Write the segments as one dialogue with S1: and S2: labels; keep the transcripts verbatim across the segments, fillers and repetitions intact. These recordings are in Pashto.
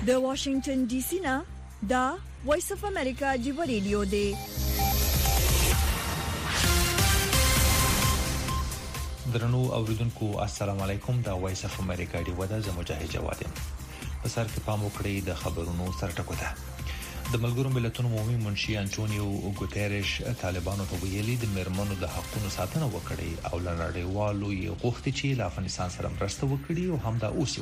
S1: د واشنگټن ډي سي نه دا وایس اف امریکا دی ریډیو دی.
S2: درنو اوریدونکو السلام علیکم. دا وایس اف امریکا دی ودا ز مجاهد جواد یم. په سر کې پام وکړئ د خبرونو سرټکو ده. د ملګرو ملتونو عمومي منشي انټونیو ګوتيريش طالبانو ته ویلي د مرمنو د حقوقو ساتنه وکړي او لنړیوالو یې غوښتي چې له افغانستان سره مرسته وکړي او هم دا اوسې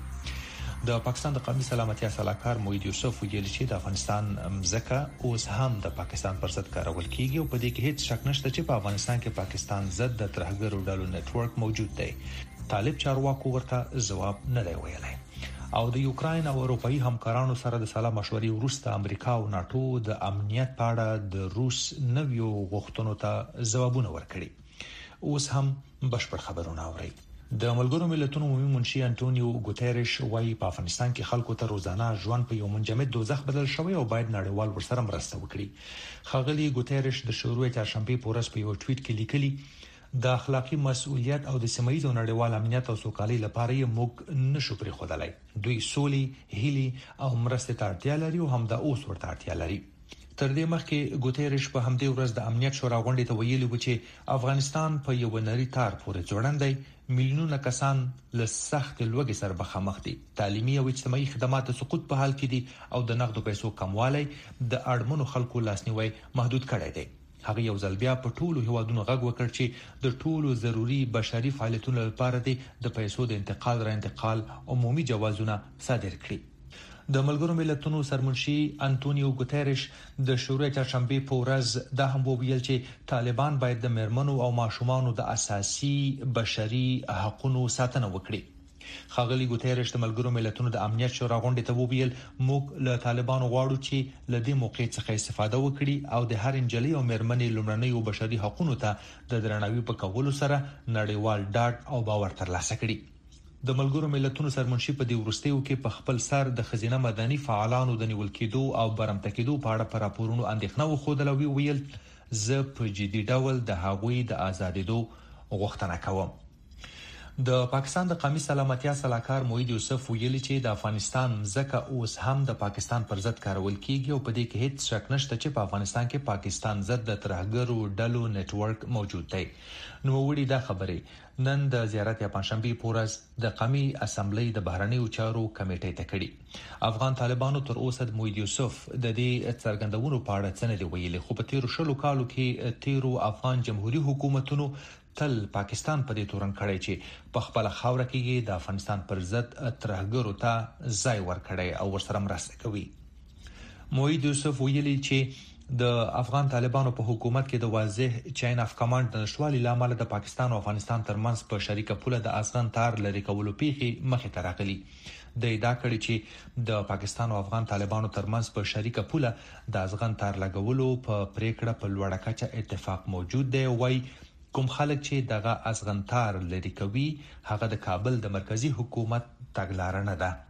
S2: وکړي. د پاکستان د قومي سلامتیا صلاحکار موحد یوسف ویلي چې د افغانستان مځکه اوس هم د پاکستان پر ضد کارول کیږي او په دې کې هیڅ شک نشته چې په افغانستان کې پاکستان ضد د ترهګرو ډلو نتورک موجود دی. طالب چارواکو ورته جواب نه دی ویلی. او د یوکرين او اروپאי همکارانو سره د سلا مشورې وروسته امریکا او ناتو د امنیت په اړه د روس نویو غوښتنو ته ځوابونه ورکړي. اوس هم بشپړ خبرونه اوري. د ملګرو ملتونو عمومي منشي انټونیو ګوتيريش وايي په افغانستان کې خلکو ته روزانه ژوند په یو منجمد دوزخ بدل شوی او باید نړیوال ورسره مرسته وکړي. خغلی ګوتيريش د شروع چهارشنبه په ورځ په یو ټویټ کې لیکلي د اخلاقی مسؤلیت او د سیمایي او نړیوال امنیت او سوکالۍ لپاره یې موږ نشو پرې خدای. دوی سولي، هیلي او مرسته ته اړتیا لري او هم د اوس ورته اړتیا لري. تر دې مخکې ګوتيريش په همدې ورځ د امنیت شورا غونډې ته ویلي و چې افغانستان په یو نری تار پورې ځوړند دی. میلیونونه کسان له سخت لوږې سره مخامخ دي. تعلیمي او اجتماعي خدمات د سقوط په حال کې دي او د نقدو پیسو کموالی د اړمنو خلکو لاسنیوي محدود کړی دی. هغه یو ځل بیا په ټولو هیوادونو غږ وکړ چې د ټولو ضروري بشري فعالیتونو لپاره د پیسو د انتقال را انتقال عمومي جوازونه صادر کړي. د ملګرو ملتونو سرمنشي انټونیو ګوتيريش د شروع چهارشنبه په ورځ دا هم وویل چې طالبان باید د مرمنو او ماشومانو د اساسي بشري حقوقو ساتنه وکړي. خغلی ګوتيريش د ملګرو ملتونو د امنیت شورا غونډې ته وویل موږ له طالبانو غواړو چې له دې موقع څخه استفاده وکړي او د هر انجلۍ او مرمنې لومړنۍ بشري حقوقو ته د درناوي په کولو سره نړیوال ډاډ او باور ترلاسه کړي. د ملګرو ملتونو سرمنشي په دې ورستیو کې په خپل سر د خزینه مدني فعالانو د نیول کېدو او برمته کېدو په اړه پر راپورونو اندېښنه وښودله او ویل زه په جدي ډول د هغوی د آزادېدو غوښتنه کوم. د پاکستان د قومي سلامتیا صلاحکار موحد یوسف ویلي چې د افغانستان ځکه اوس هم د پاکستان پر ضد کارول کیږي او په دې کې هیڅ شک نشته چې په افغانستان کې پاکستان ضد د ترهګرو ډلو نتورک موجود دی. نو وړي دا خبره نن د زیارت یا پنځشنبه پورز د قومي اسمبلی د بهرنیو چارو کمیټې ته کړي. افغان طالبانو تر اوسه د موحد یوسف د دې څرګندونو په اړه څه نه دی ویلي، خو په تیر شلو کالو کې تیرو افغان جمهوریت حکومتونو تل پاکستان په دې تورن کړی چې په خپل خاور کې د افغانستان پر ضد ترهګرو ته ځای ورکړي او ورسره مرسته کوي. موحد یوسف ویلي چې د افغان طالبانو په حکومت کې د واضح چین اف کمانډ د نشوالي لامل د پاکستان او افغانستان ترمنځ په شریکه پوله د افغان تار لري کولو پیښې مخې ته راغلي. د ادعا کړي چې د پاکستان او افغان طالبانو ترمنځ په شریکه پوله د افغان تار لګولو په پریکړه په لوړه کچه اتفاق موجود دی. وای کوم خلک چې دغه ازغنتار لري کوي هغه د کابل د مرکزی حکومت تګلارې نه ده.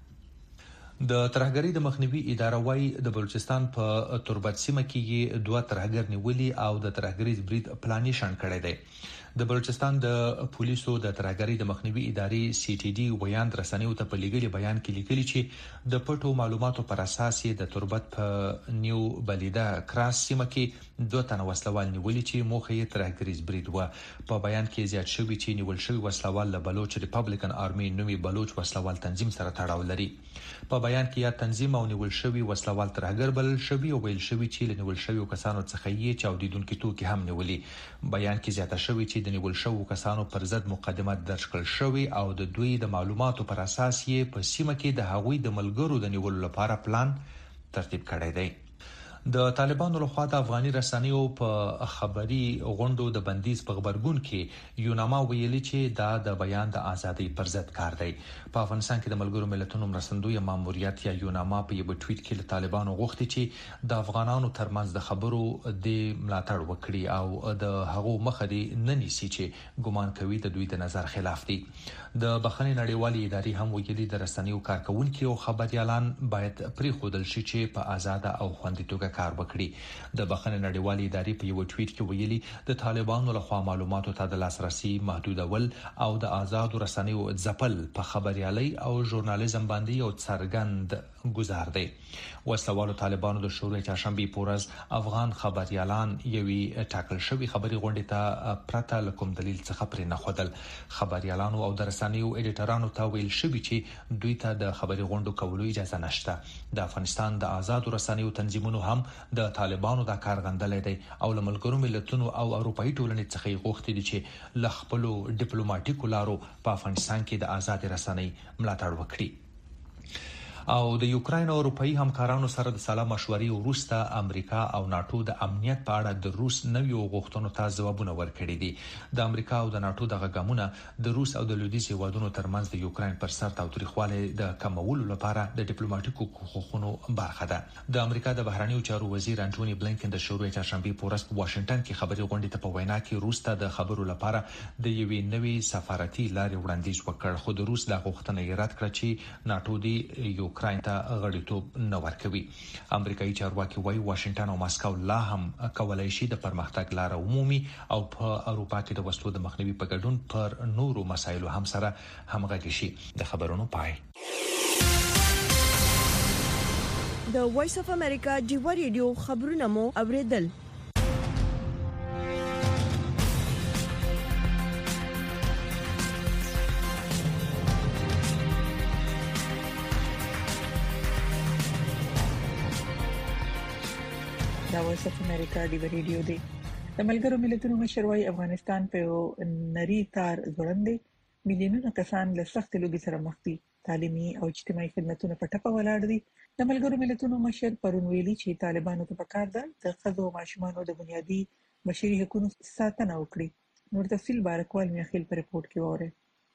S2: د ترهګری د مخنیوي اداره وايي د بلوچستان په تربت سیمه کې دوه ترهګر نیولي او د ترهګری برید پلانیشن کړی دی. د بلوچستان د پولیسو د ترهګری د مخنیوي ادارې سی ټي ډي ویان رسنیو ته په لګلي بیان کې لیکلي چې د پټو معلوماتو پر اساس د تربت په نیو بلیده کراس سیمه کې دوه تن وسلوال نیولي چې موخه یې ترهګری برید و. په بیان کې زیات شوی چې نیول شوی وسلوال له بلوچ ریپبلیکن آرمي نومي بلوچ وسلوال تنظیم سره تړاو لري. په بیان کې یا تنظیم او نیول شوی وسلوال ترهګر بلل شوی او ویل شوی چې له نیول شوی کسانو څخه یې چاودیدونکو توکي هم نیولي. بیان کې زیاته شوی چې د نیول شوی کسانو پر ضد مقدمه درج کړل شوی او د دوی د معلوماتو پر اساس یې په سیمه کې د هغوی د ملګرو د نیولو لپاره پلان ترتیب کړی دی. د طالبانو لخوا د افغاني رسنیو په خبري غونډو د بندیز په خبرګون کې یوناما ویلي چې دا د بیان د ازادۍ پر ضد کار دی. په افغانستان کې د ملګرو ملتونو مرستندوی ماموریت یا یوناما په یو ټویټ کې له طالبانو غوښتي چې د افغانانو ترمنځ د خبرو د ملاتړ وکړي او د هغو مخه دي نه نیسي چې ګمان کوي د دوی د نظر خلاف دي. د بخښنې نړیوالې ادارې هم ویلي د رسنیو کارکونکو او خبريالان باید پرې خودل شي چې په آزاد او خوندي توګه کار وکړي. د بخښنې نړیوالې ادارې په یو ټویټ کې ویلي د طالبانو لخوا معلوماتو ته د لاسرسي محدودول او د آزاد رسنیو ځپل په خبريالي او ژورنالیزم باندې یو څرګند گزار دی. وسلوالو طالبانو د شورای چهارشنبه پورز افغان خبريالان یوي ټاکل شوی خبري غونډې ته پرته لکم دلیل څخه پرې نه خدل. خبريالانو او د رسنیو ایډیټرانو ته ویل شوی چې دوی ته د خبري غونډو کولو اجازه نشته. د افغانستان د آزاد رسنیو تنظیمونو هم د طالبانو د کار غندلې دي او له ملګرو ملتونو او اروپאי ټولنې څخه غوښتي دي چې ل خپل ډیپلوماټیکو لارو په افغانستان کې د آزاد رسنۍ ملاتړ وکړي. او د یوکرين او اروپאי همکارانو سره د سلام مشورې وروسته امریکا او ناتو د امنیت په اړه د روس نویو غوښتنو ته ځوابونه ورکړي دي. د امریکا او د ناتو د غږمونه د روس او د لویدیځ هیوادونو ترمنځ د یوکرين پر سر تاوتریخواله د کمولو لپاره د ډیپلوماټیکو کوښښونو برخه ده. د امریکا د بهرنیو چارو وزیر انټونی بلینکن د شورای چهارشنبه پورز په واشنگټن کې خبري غونډې ته په وینا کې روس ته د خبرو لپاره د یوې نوې سفارتي لارې وړاندیز وکړ، خو د روس د غوښتنې یې رد کړه چې ناتو د یوکرين ته غړیتوب نه ورکوي. امریکایي چارواکي وايي واشنگټن او ماسکو لا هم کولای شي د پرمختګ لار عمومي او په اروپا کې د وسلو د مخنیوي په ګډون پر نورو مسایلو هم سره همغږي شي. د خبرونو پای.
S1: د وایس اف امریکا جیو ریډیو خبرونه مو اوریدل.
S3: دا وایس اف امریکا دی ریډیو دی. د ملګرو ملتونو مشروعي افغانستان په نری تار ځوړندې میلیونونه کسان له سخت لوګي سره مخ دي. تعلیمي او اجتماعي خدماتونه په ټپه ولاړ دي. د ملګرو ملتونو مشر پرون ویلي چې طالبانو ته پکار ده د ښځو او ماشومانو د بنیادي بشري حقوقو ساتنه وکړي. نور تفصیل بارکوال میخیل په ریپورت کې وره.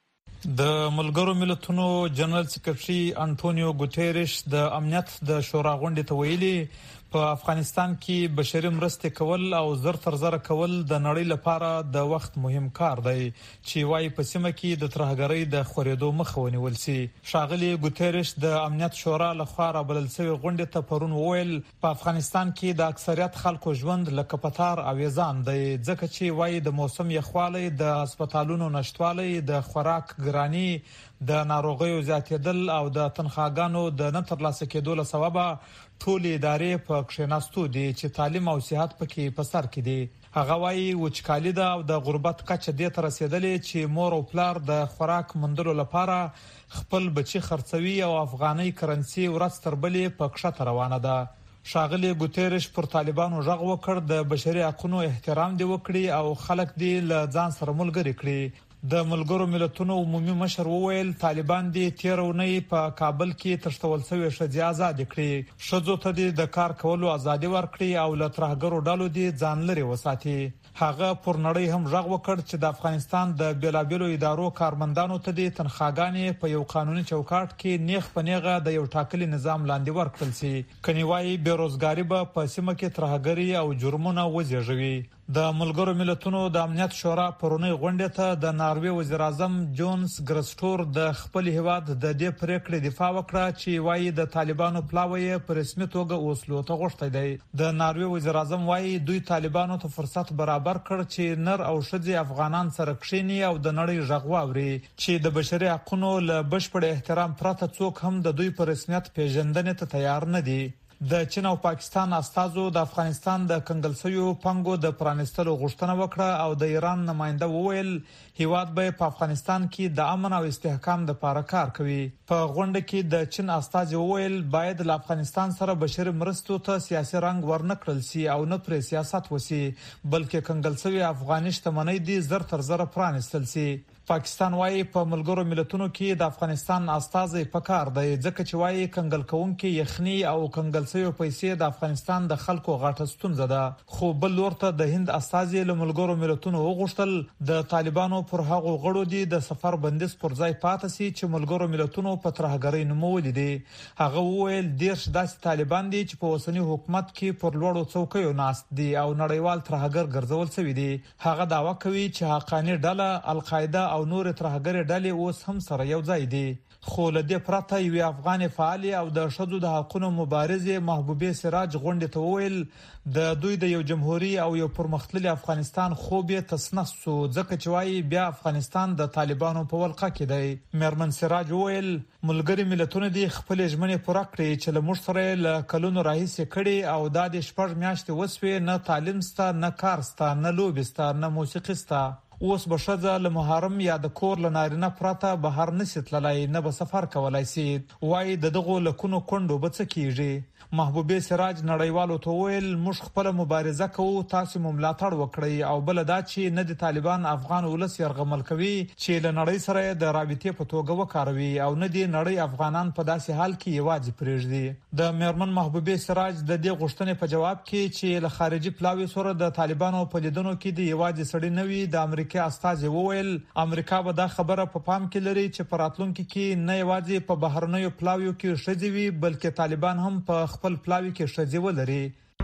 S4: د ملګرو ملتونو جنرال سکرټري انټونیو ګوتيريش د امنیت د شورا غونډې ته ویلي په افغانستان کې بشري مرستې کول او زر تر زر کول د نړۍ لپاره د وخت مهم کار دی چې وايي په سیمه کې د ترهګرۍ د خورېدو مخه ونیول شي. ښاغلي ګوتيريش د امنیت شورا لخوا رابلل شوی غونډې ته پرون وویل په افغانستان کې د اکثریت خلکو ژوند لکه پتار او یزان دی ځکه چې وايي د موسم یخوالی، د هسپتالونو نشټوالی، د خوراک ګرانی، د ناروغیو زیاتېدل او د تنخواګانو د نه ترلاسه کېدو له سببه ټول ادارې په کښیناستو دي چې تعلیم او صحت پکې په سر کې دي. هغه وايي وچکالي ده او د غربت کچه دې ته رسیدلې چې مور او پلار د خوراک موندلو لپاره خپل بچي خرڅوي او افغاني کرنسي ورځ تر بلې په کښته روانه ده. ښاغلي ګوتيريش پر طالبانو غږ وکړ د بشري حقوقو احترام دی وکړي او خلک دی له ځان سره ملګری کړي. د ملګرو ملتونو عمومي مشر وویل طالبان دي تیر اونۍ په کابل کې تشتول شوی ښځې آزاد کړي، ښځو ته د کار کولو ازادي ورکړي او له ترهګرو ډلو دي ځان لري وساتي. هغه پر نړۍ هم غږ وکړ چې د افغانستان د بیلابیلو ادارو کارمندانو ته د تنخواګانې په یو قانوني چوکاټ کې نیغ په نیغه د یو ټاکلي نظام لاندې ورکړل شي. کنيوای بیروزګاری به په سیمه کې ترهګری او جرمونه وزېږوي. د ملګرو ملتونو د امنیت شورا پرونی غونډه ته د ناروې وزیر اعظم جونز ګرسټور د خپل هیواد د دې پریکړې دفاع وکړه چې وايي د طالبانو پلاوی په رسمي توګه اوسلو ته غوښتي دی. د ناروې وزیر اعظم وايي دوی طالبانو ته فرصت برابر کړ چې نر او ښځې افغانان سره کښیني او د نړۍ غږ واوري چې د بشري حقوقو له بشپړ احترام پرته څوک هم د دوی په رسمیت پیژندنې ته تیار نه دي. د چین او پاکستان استازو د افغانستان د کنګلسیو پنګو د پرانستلو غوښتنه وکړه او د ایران نماینده وویل هیواد به په افغانستان کې د امن او استحکام لپاره کار کوي. په غونډه کې د چین استاذ وویل باید له افغانستان سره بشري مرستو ته سیاسي رنګ ورنکړل شي او نه پر سیاست وسی بلکې کنګلسیو افغاني شتمنۍ دي زر تر زر پرانستل شي. پاکستان وايي په ملګرو ملتونو کې د افغانستان استازي پکار دی ځکه چې وايي کنګل کوونکې یخني او کنګل سوي پیسې د افغانستان د خلکو غاټه ستونزه ده. خو بل ورته د هند استازي له ملګرو ملتونو وغوښتل د طالبانو پر هغو غړو دي د سفر بندیز پر ځای پاتې سي چې ملګرو ملتونو په ترهګرۍ نومولې دي. هغه وویل دیرش داسې طالبان دي چې په اوسنی حکومت کې پر لوړو څوکیو ناست دي او نړیوال ترهګر ګرځول شوی دي. هغه داوا کوي چې حقاني ډله القاعده او نور ترهګر ډلې اوس هم سره یو ځای دي. خو له دې پرته یو افغان فعال او د شذو د حقوقو مبارزه محبوبه سراج غونډه ته ویل د دوی د یو جمهوریت او یو پرمختللي افغانستان خوب یې تسنس سو ځکه چې وايي بیا افغانستان د طالبانو په ولقه کې دی. میرمن سراج ویل ملګری ملتونه د خپل ژمنې پوره کړې چې له موږ سره له کلونو راهیسې کړي او د شپږ میاشتې وسوي نه تعلیم ستا نه کار ستا نه لوبي ستا نه موسیقي ستا. اوس به ښځه له محرم یا د کور له نارینه پرته بهر نشي تللی نه به سفر کولای شي. وایي د دغو لکونو کونډو به څه کیږي. محبوبه سراج نړیوالو ته ویل موږ خپل مبارزه کوو تاسو مو ملاتړ وکړئ او بل دا چې نه د طالبان افغان ولس يرغمل کوي چې له نړۍ سره د رابطې په توګه وکاروي او نه د نړۍ افغانان په داسې حال کې یوازې پرېږدي. د میرمن محبوبه سراج د دې غوښتنې په جواب کې چې له خارجي پلاوي سره د طالبانو په لیدنو کې د یوازې سړی نوي د امریکا استازي وویل امریکا به دا خبره په پام کې لري چې په راتلونکي کې نه یوازې په بهرنیو پلاویو کې ښځې وي بلکې طالبان هم په خپل پلاوي کې ښځې ولري.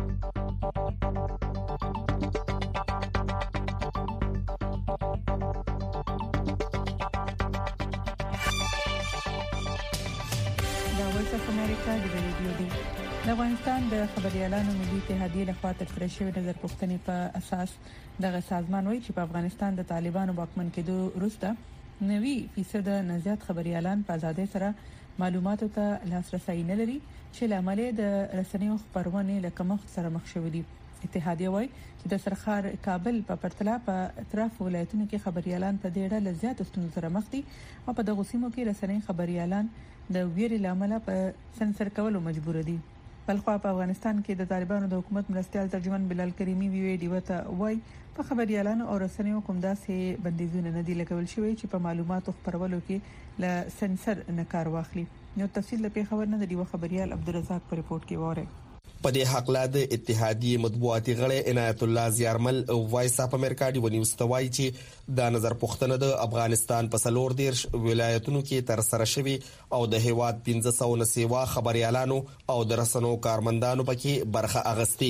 S3: دا وایس اف امریکا د ریډیو دی. د افغانستان د خبريالانو ملي اتحادیې لخوا ترسره شوی نظر پوښتنې په اساس دغه سازمان وایي چې په افغانستان د طالبانو واکمن کېدو وروسته نوي فیصد نه زیات خبريالان په ازادۍ سره معلوماتو ته لاسرسي نه لري چې لامل د رسنیو خبرونه له کمښت سره مخ شوې دي. اتحادیه وایي چې د سرخار کابل په پرتله په اطراف ولایتونو کې خبريالان په ډېر ډول زیات ستونزو سره مخ دي او په دغه سیمو کې رسنۍ خبريالان د ویرې لامل په سنسر کولو مجبور دي. بلخوا په افغانستان کې د طالبانو د حکومت مرستيال ترجمان بلال کریمی ویډیو ته وایي په خبريالانو او رسنیو کوم داسې بندیزونه نه دي لګول شوی چې په معلوماتو خبرولو کې له سنسر نه کار واخلي. نو تفصیل په خبر نه دی خبريال عبدالرزاق په ریپورت کې واره.
S5: په دې حق لا د اتحادیې مطبوعاتي غړي عنایت الله زیارمل وایس اپ امریکا دی ونیوز توای چې د نظر پوښتنه د افغانستان په سلور دیرش ولایتونو کې تر سره شوی او د هیواد پنځه سوه نسیوا خبريالانو او د رسنیو کارمندانو پکې برخه اغستی.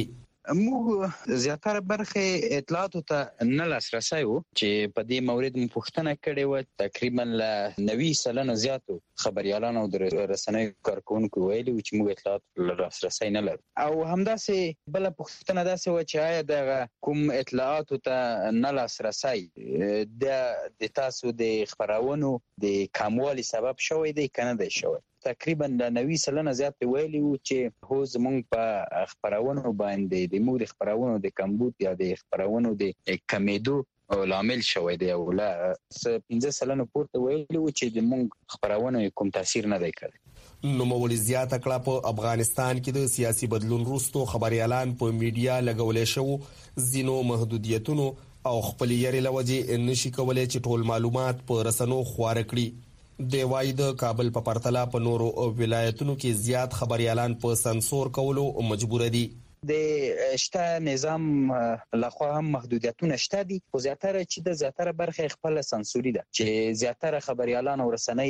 S6: موږ زیاتره برخه اطلاعاتو ته نه لاسرسي وو چې په دې مورید مو پوښتنه کړې و تقریبا ل نوي سلنه زیاتو خبريالانو او د رسنیو کارکونکو ویلي چې موږ اطلاعات لاسرسي نه لرو او همداسې بل پوښتنه داسې و چې آیا د کوم اطلاعاتو ته نه لاسرسي د تاسو د خبرونو د کموالي سبب شوی دی کنه دی شوی. تقریبا د نوي سلنه زیات ویلي و چې هو زمونږ په خبرونو باندې د مو د خبرونو د کمبود یا د خبرونو د کمیدو لامل شوی دی او لا پنځه سلنه پورته ویلي و چې د مونږ خبرونو کوم تاثیر نه دی کړی.
S5: نو مولي زیاته کړه په افغانستان کې د سیاسي بدلون وروسته خبريالان په میډیا لګولې شو زینو محدودیتونو او خپل یاري لوجه نشي کولای چې ټول معلومات په رسنو خوار کړي. د وای د کابل په پرتله په نورو ولایتونو کې زیات خبريالان په سنسور کولو مجبور دي.
S6: د شته نظام لخوا هم محدودیتونه شته دي خو زیاتره چې د زیاتره برخه خپل سانسوري ده چې زیاتره خبريالان او رسنۍ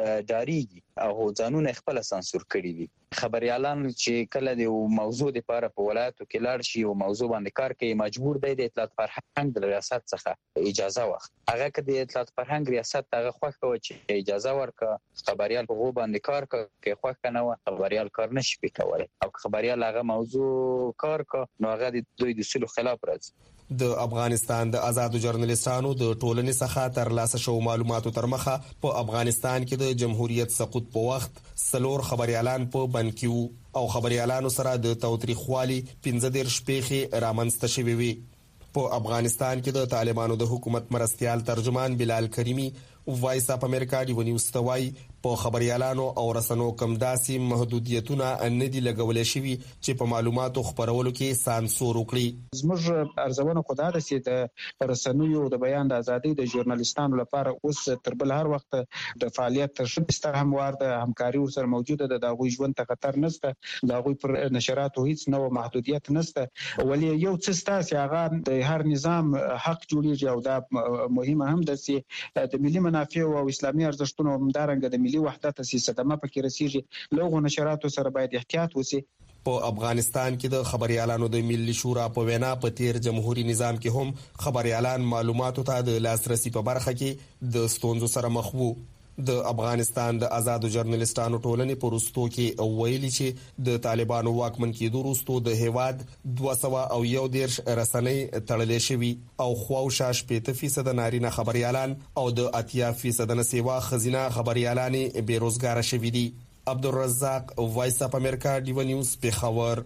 S6: داریږي او ځانونه خپل سانسور کړي دي. خبريالان چې کله د موضوع لپاره په ولایتو کې لاړ شي او موضوع باندې کار کوي مجبور دی د اطلاعات فرهنګ د ریاست څخه اجازه واخلي. هغه که د اطلاعات فرهنګ ریاست هغه خوښه و چې اجازه ورکړه خبريال په غو باندې کار کوي خوښه نه و خبريال کار نشي کولای او خبريال هغه موضوع کار کا نو هغه د دوی د اصول خلاف راځي.
S5: د افغانستان د آزادو ژورنالیستانو د ټولنې څخه تر لاسه شو معلوماتو تر مخه په افغانستان کې د جمهوریت سقوط په وخت سلور خبريالان په بنکیو او خبريالانو سره د توتریخوالي پنځه دېرش پیښې رامنځته شوې وي. په افغانستان کې د طالبانو د حکومت مرستيال ترجمان بلال کریمی وایس اپ امریکا دی ونیوز توای په خبريالانو او رسنو کم داسي محدودیتونه ان دي لګولې شوی چې په معلوماتو خبرولو کې سانسور وکړي.
S7: زموږ ارزونه خدای د سي د رسنیو د بیان د ازادي د ژورنالیستانو لپاره اوس تر بل هر وخت د فعالیت تر هموار د همکاري سره موجوده ده د غوي ژوند ته خطر نشته د غوي پر نشراتو هیڅ نو محدودیت نشته ولی یو څه ستاسي هغه د هر نظام حق جوړیږي او دا مهمه هم ده چې د ملي منافع او اسلامي ارزښتونو همدارنګه د ملي وحدت سیاست هم پکې رسیږي. لوغو نشراتو سره باید احتیاط وشي.
S5: په افغانستان کې د خبريالانو د ملي شورا په وینا په تیر جمهوریت نظام کې هم خبريالان معلوماتو ته د لاسرسي په برخه کې د ستونزو سره مخ وو. د افغانستان د آزادو ژورنالیستانو ټولنې په وروستو کې ویلي چې د طالبانو واکمن کېدو وروسته د هیواد دوه سوه او یو دېرش رسنۍ تړلې شوي او خواوشا شپېته فیصد نارینه خبريالان او د اتیا فیصد نه سیوا ښځینه خبريالانې بیروزګاره شوي دي. عبدالرزاق وایس اف امریکا ډیو نیوز پېښور.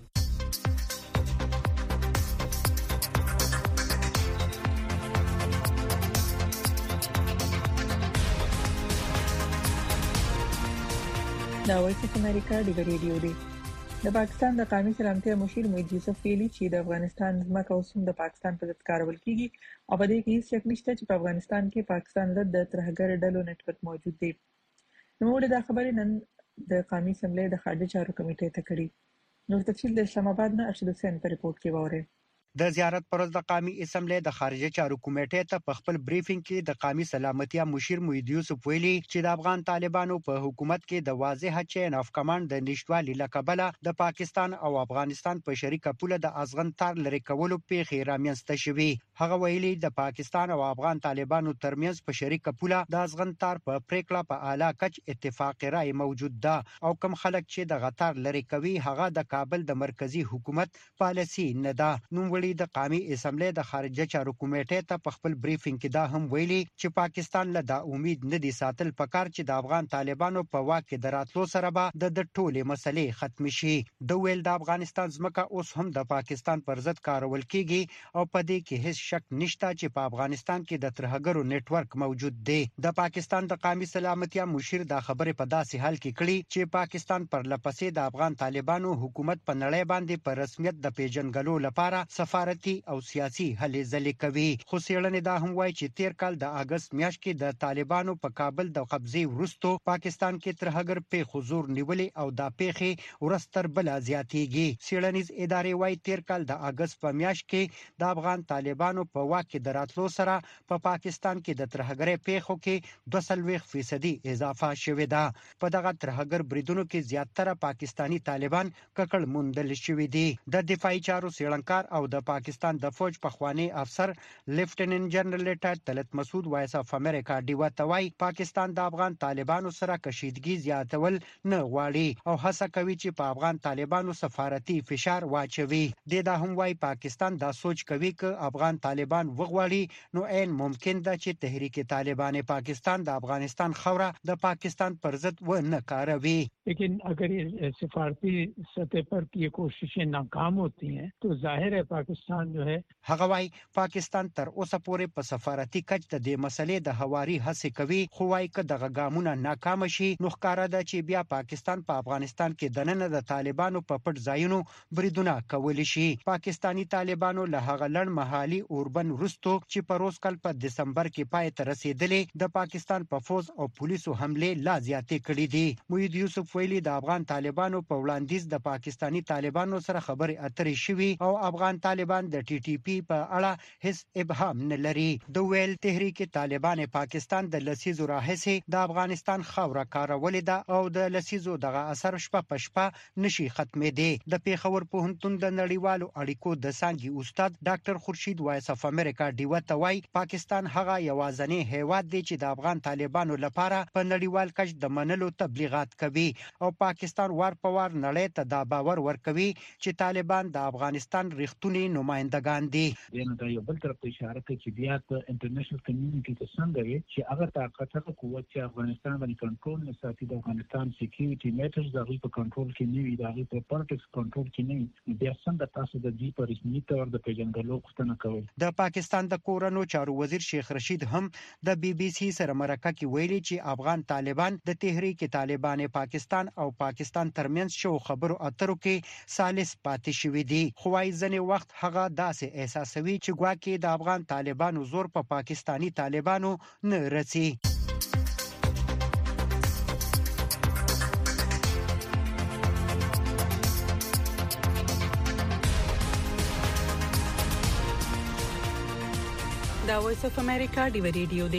S3: دا وایس اف امریکا د ریډیو دی. د پاکستان د قومي سلامتیا مشیر محمد یوسف ویلي چې د افغانستان ځمکه اوس هم د پاکستان په ضد کارول کیږي او په دې کې هیڅ شک نشته چې په افغانستان کې پاکستان ضد د ترهګر ډلو نتورک موجود دی. نو موږ د خبرې نن د قومي اسمبلی د خارجه چارو کمیټې ته کړی. نو تفصیل د اسلام آباد نه ارشد حسین په ریپورت کې وره.
S8: د زیارت پر ورځ د قومي اسمبلی د خارجه چارو کمیټې ته په خپل بریفینګ کې د قومي سلامتیا مشیر محمد یوسف ویلي چې د افغان طالبانو په حکومت کې د واضحه چین اف کمانډ د نشټوالي لکبله د پاکستان او افغانستان په شریکه پوله د ازغن تار لري کولو پیښې رامنځته شوي. هغه ویلي د پاکستان او افغان طالبانو ترمنځ په شریکه پوله د ازغن تار په پریکړه په اعلی کچ اتفاق رائے موجود ده او کم خلک چې د غتار لري کوي هغه د کابل د مرکزی حکومت پالیسی نه ده. نو ویلي د قومي اسمبلی د خارجه چارو کمیټې ته په خپل بریفینګ کې دا هم ویلي چې پاکستان له دا امید نه دي ساتل پکار چې د افغان طالبانو په واک کې دراتلو سره به د ټولې مسلې ختم شي. د ویل د افغانستان ځمکه اوس هم د پاکستان پر ضد کارول کیږي او په دې کې هیڅ شک نشته چې په افغانستان کې د ترهګرو نتورک موجود دی. د پاکستان د قومي سلامتیا مشیر دا خبره په داسې حال کې کړي چې پاکستان پر لپسې د افغان طالبانو حکومت په نړۍ باندې په رسمیت د پیژنګلو لپاره سفارتي او سیاسي هلې ځلې کوي. خو څېړنې دا هم وایي چې تیر کال د اگست میاشت کې د طالبانو په کابل د قبضې وروسته پاکستان کې ترهګر په حضور نیولې او دا پیښې ورستر بل زیاتېږي. څېړنیز ادارې وایي تیر کال د اگست په میاشت کې د افغان طالبانو په واک کې دراتلو سره په پا پاکستان کې د ترهګرۍ پیښو کې دوه څلوېښت فیصدي اضافه شوې ده. په دغه ترهګر بریدونو کې زیاتره پاکستانی طالبان ککړ موندل شوي دي. د دفاعي چارو څېړنکار او د پاکستان د فوج پخوانی افسر لیفټیننټ جنرال لیټر طلعت مسعود وایس اف امریکا ډیو توای پاکستان د افغان طالبانو سره کشیدګي زیاتول نه غواړي او هڅه کوي چې په افغان طالبانو سفارتي فشار واچوي. د دا هم وایي پاکستان دا سوچ کوي چې افغان طالبان وغواړي نو عین ممکن ده چې تحریک طالبان پاکستان د افغانستان خوره د پاکستان پر ضد و نه کاروي.
S9: لیکن اگر یہ سفارتی سطح پر یہ کوششیں ناکام ہوتی ہیں تو ظاہر ہے پاکستان جو ہے
S8: هغه وايي پاکستان تر اوسه پورې په سفارتي کچ د دې مسلې د هواري هڅې کوي خو وايي که دغه ګامونه ناکام شي نو ښکاره ده چې بیا پاکستان په پاکستان کې دننه د طالبانو په پټ ځایونو بریدونه کولی شي. پاکستانی طالبانو له هغه لړ محلي اوربن وروسته چې په روز کال په دسمبر کې پای ته رسیدلې د پاکستان په فوز او پولیسو حمله لا زیاتې کړې دي. محمد یوسف ویلي د افغان طالبانو په وړاندیز د پاکستانی طالبانو سره خبرې اترې شوي او افغان طالبان د ټي ټي پی په اړه هیڅ ابهام نه لري. د ویل تحریک طالبان پاکستان د لسیزو راهیسې د افغانستان خوره کارولې ده او د لسیزو دغه اثر شپه په شپه نشي ختمېدی. د پیښور پوهنتون د نړیوالو اړیکو د څانګې استاد ډاکټر خورشید وایس اف امریکا ډیو توای پاکستان هغه یوازنی هیواد دی چې د افغان طالبانو لپاره په نړیوال کچ د منلو تبلیغات کوي او پاکستان وار په وار نړۍ ته دا باور ورکوي چې طالبان د افغانستان ریښتونی نمائندگان دي.
S10: دغه د یو بل طرف اشاره کوي چې بیا د انټرنیشنل کمیونټي ته څنګه وي چې هغه طاقت هغه قوت چې افغانستان باندې کنټرول نه ساتي د افغانستان سکیورټي میټرز د غوښتنې په کنټرول کې نه وي د غوښتنې په پالیټکس کنټرول کې نه وي بیا څنګه تاسو د دې په رسمي تور د پیژنګلو غوښتنه کوي.
S8: د پاکستان د کورونو چارو وزیر شیخ رشید هم د بي بي سي سره مرکه کې ویلي چې افغان طالبان د تحریک طالبان پاکستان او پاکستان ترمنځ شو خبرو اترو کې سالس پاتې شوی دي. خو وايي ځنې وخت هغه داسې احساسوي چې ګواکې د افغان طالبانو زور په پا پاکستانی طالبانو نه رسي.
S11: دا وایس اف امریکا دی ریډیو دی.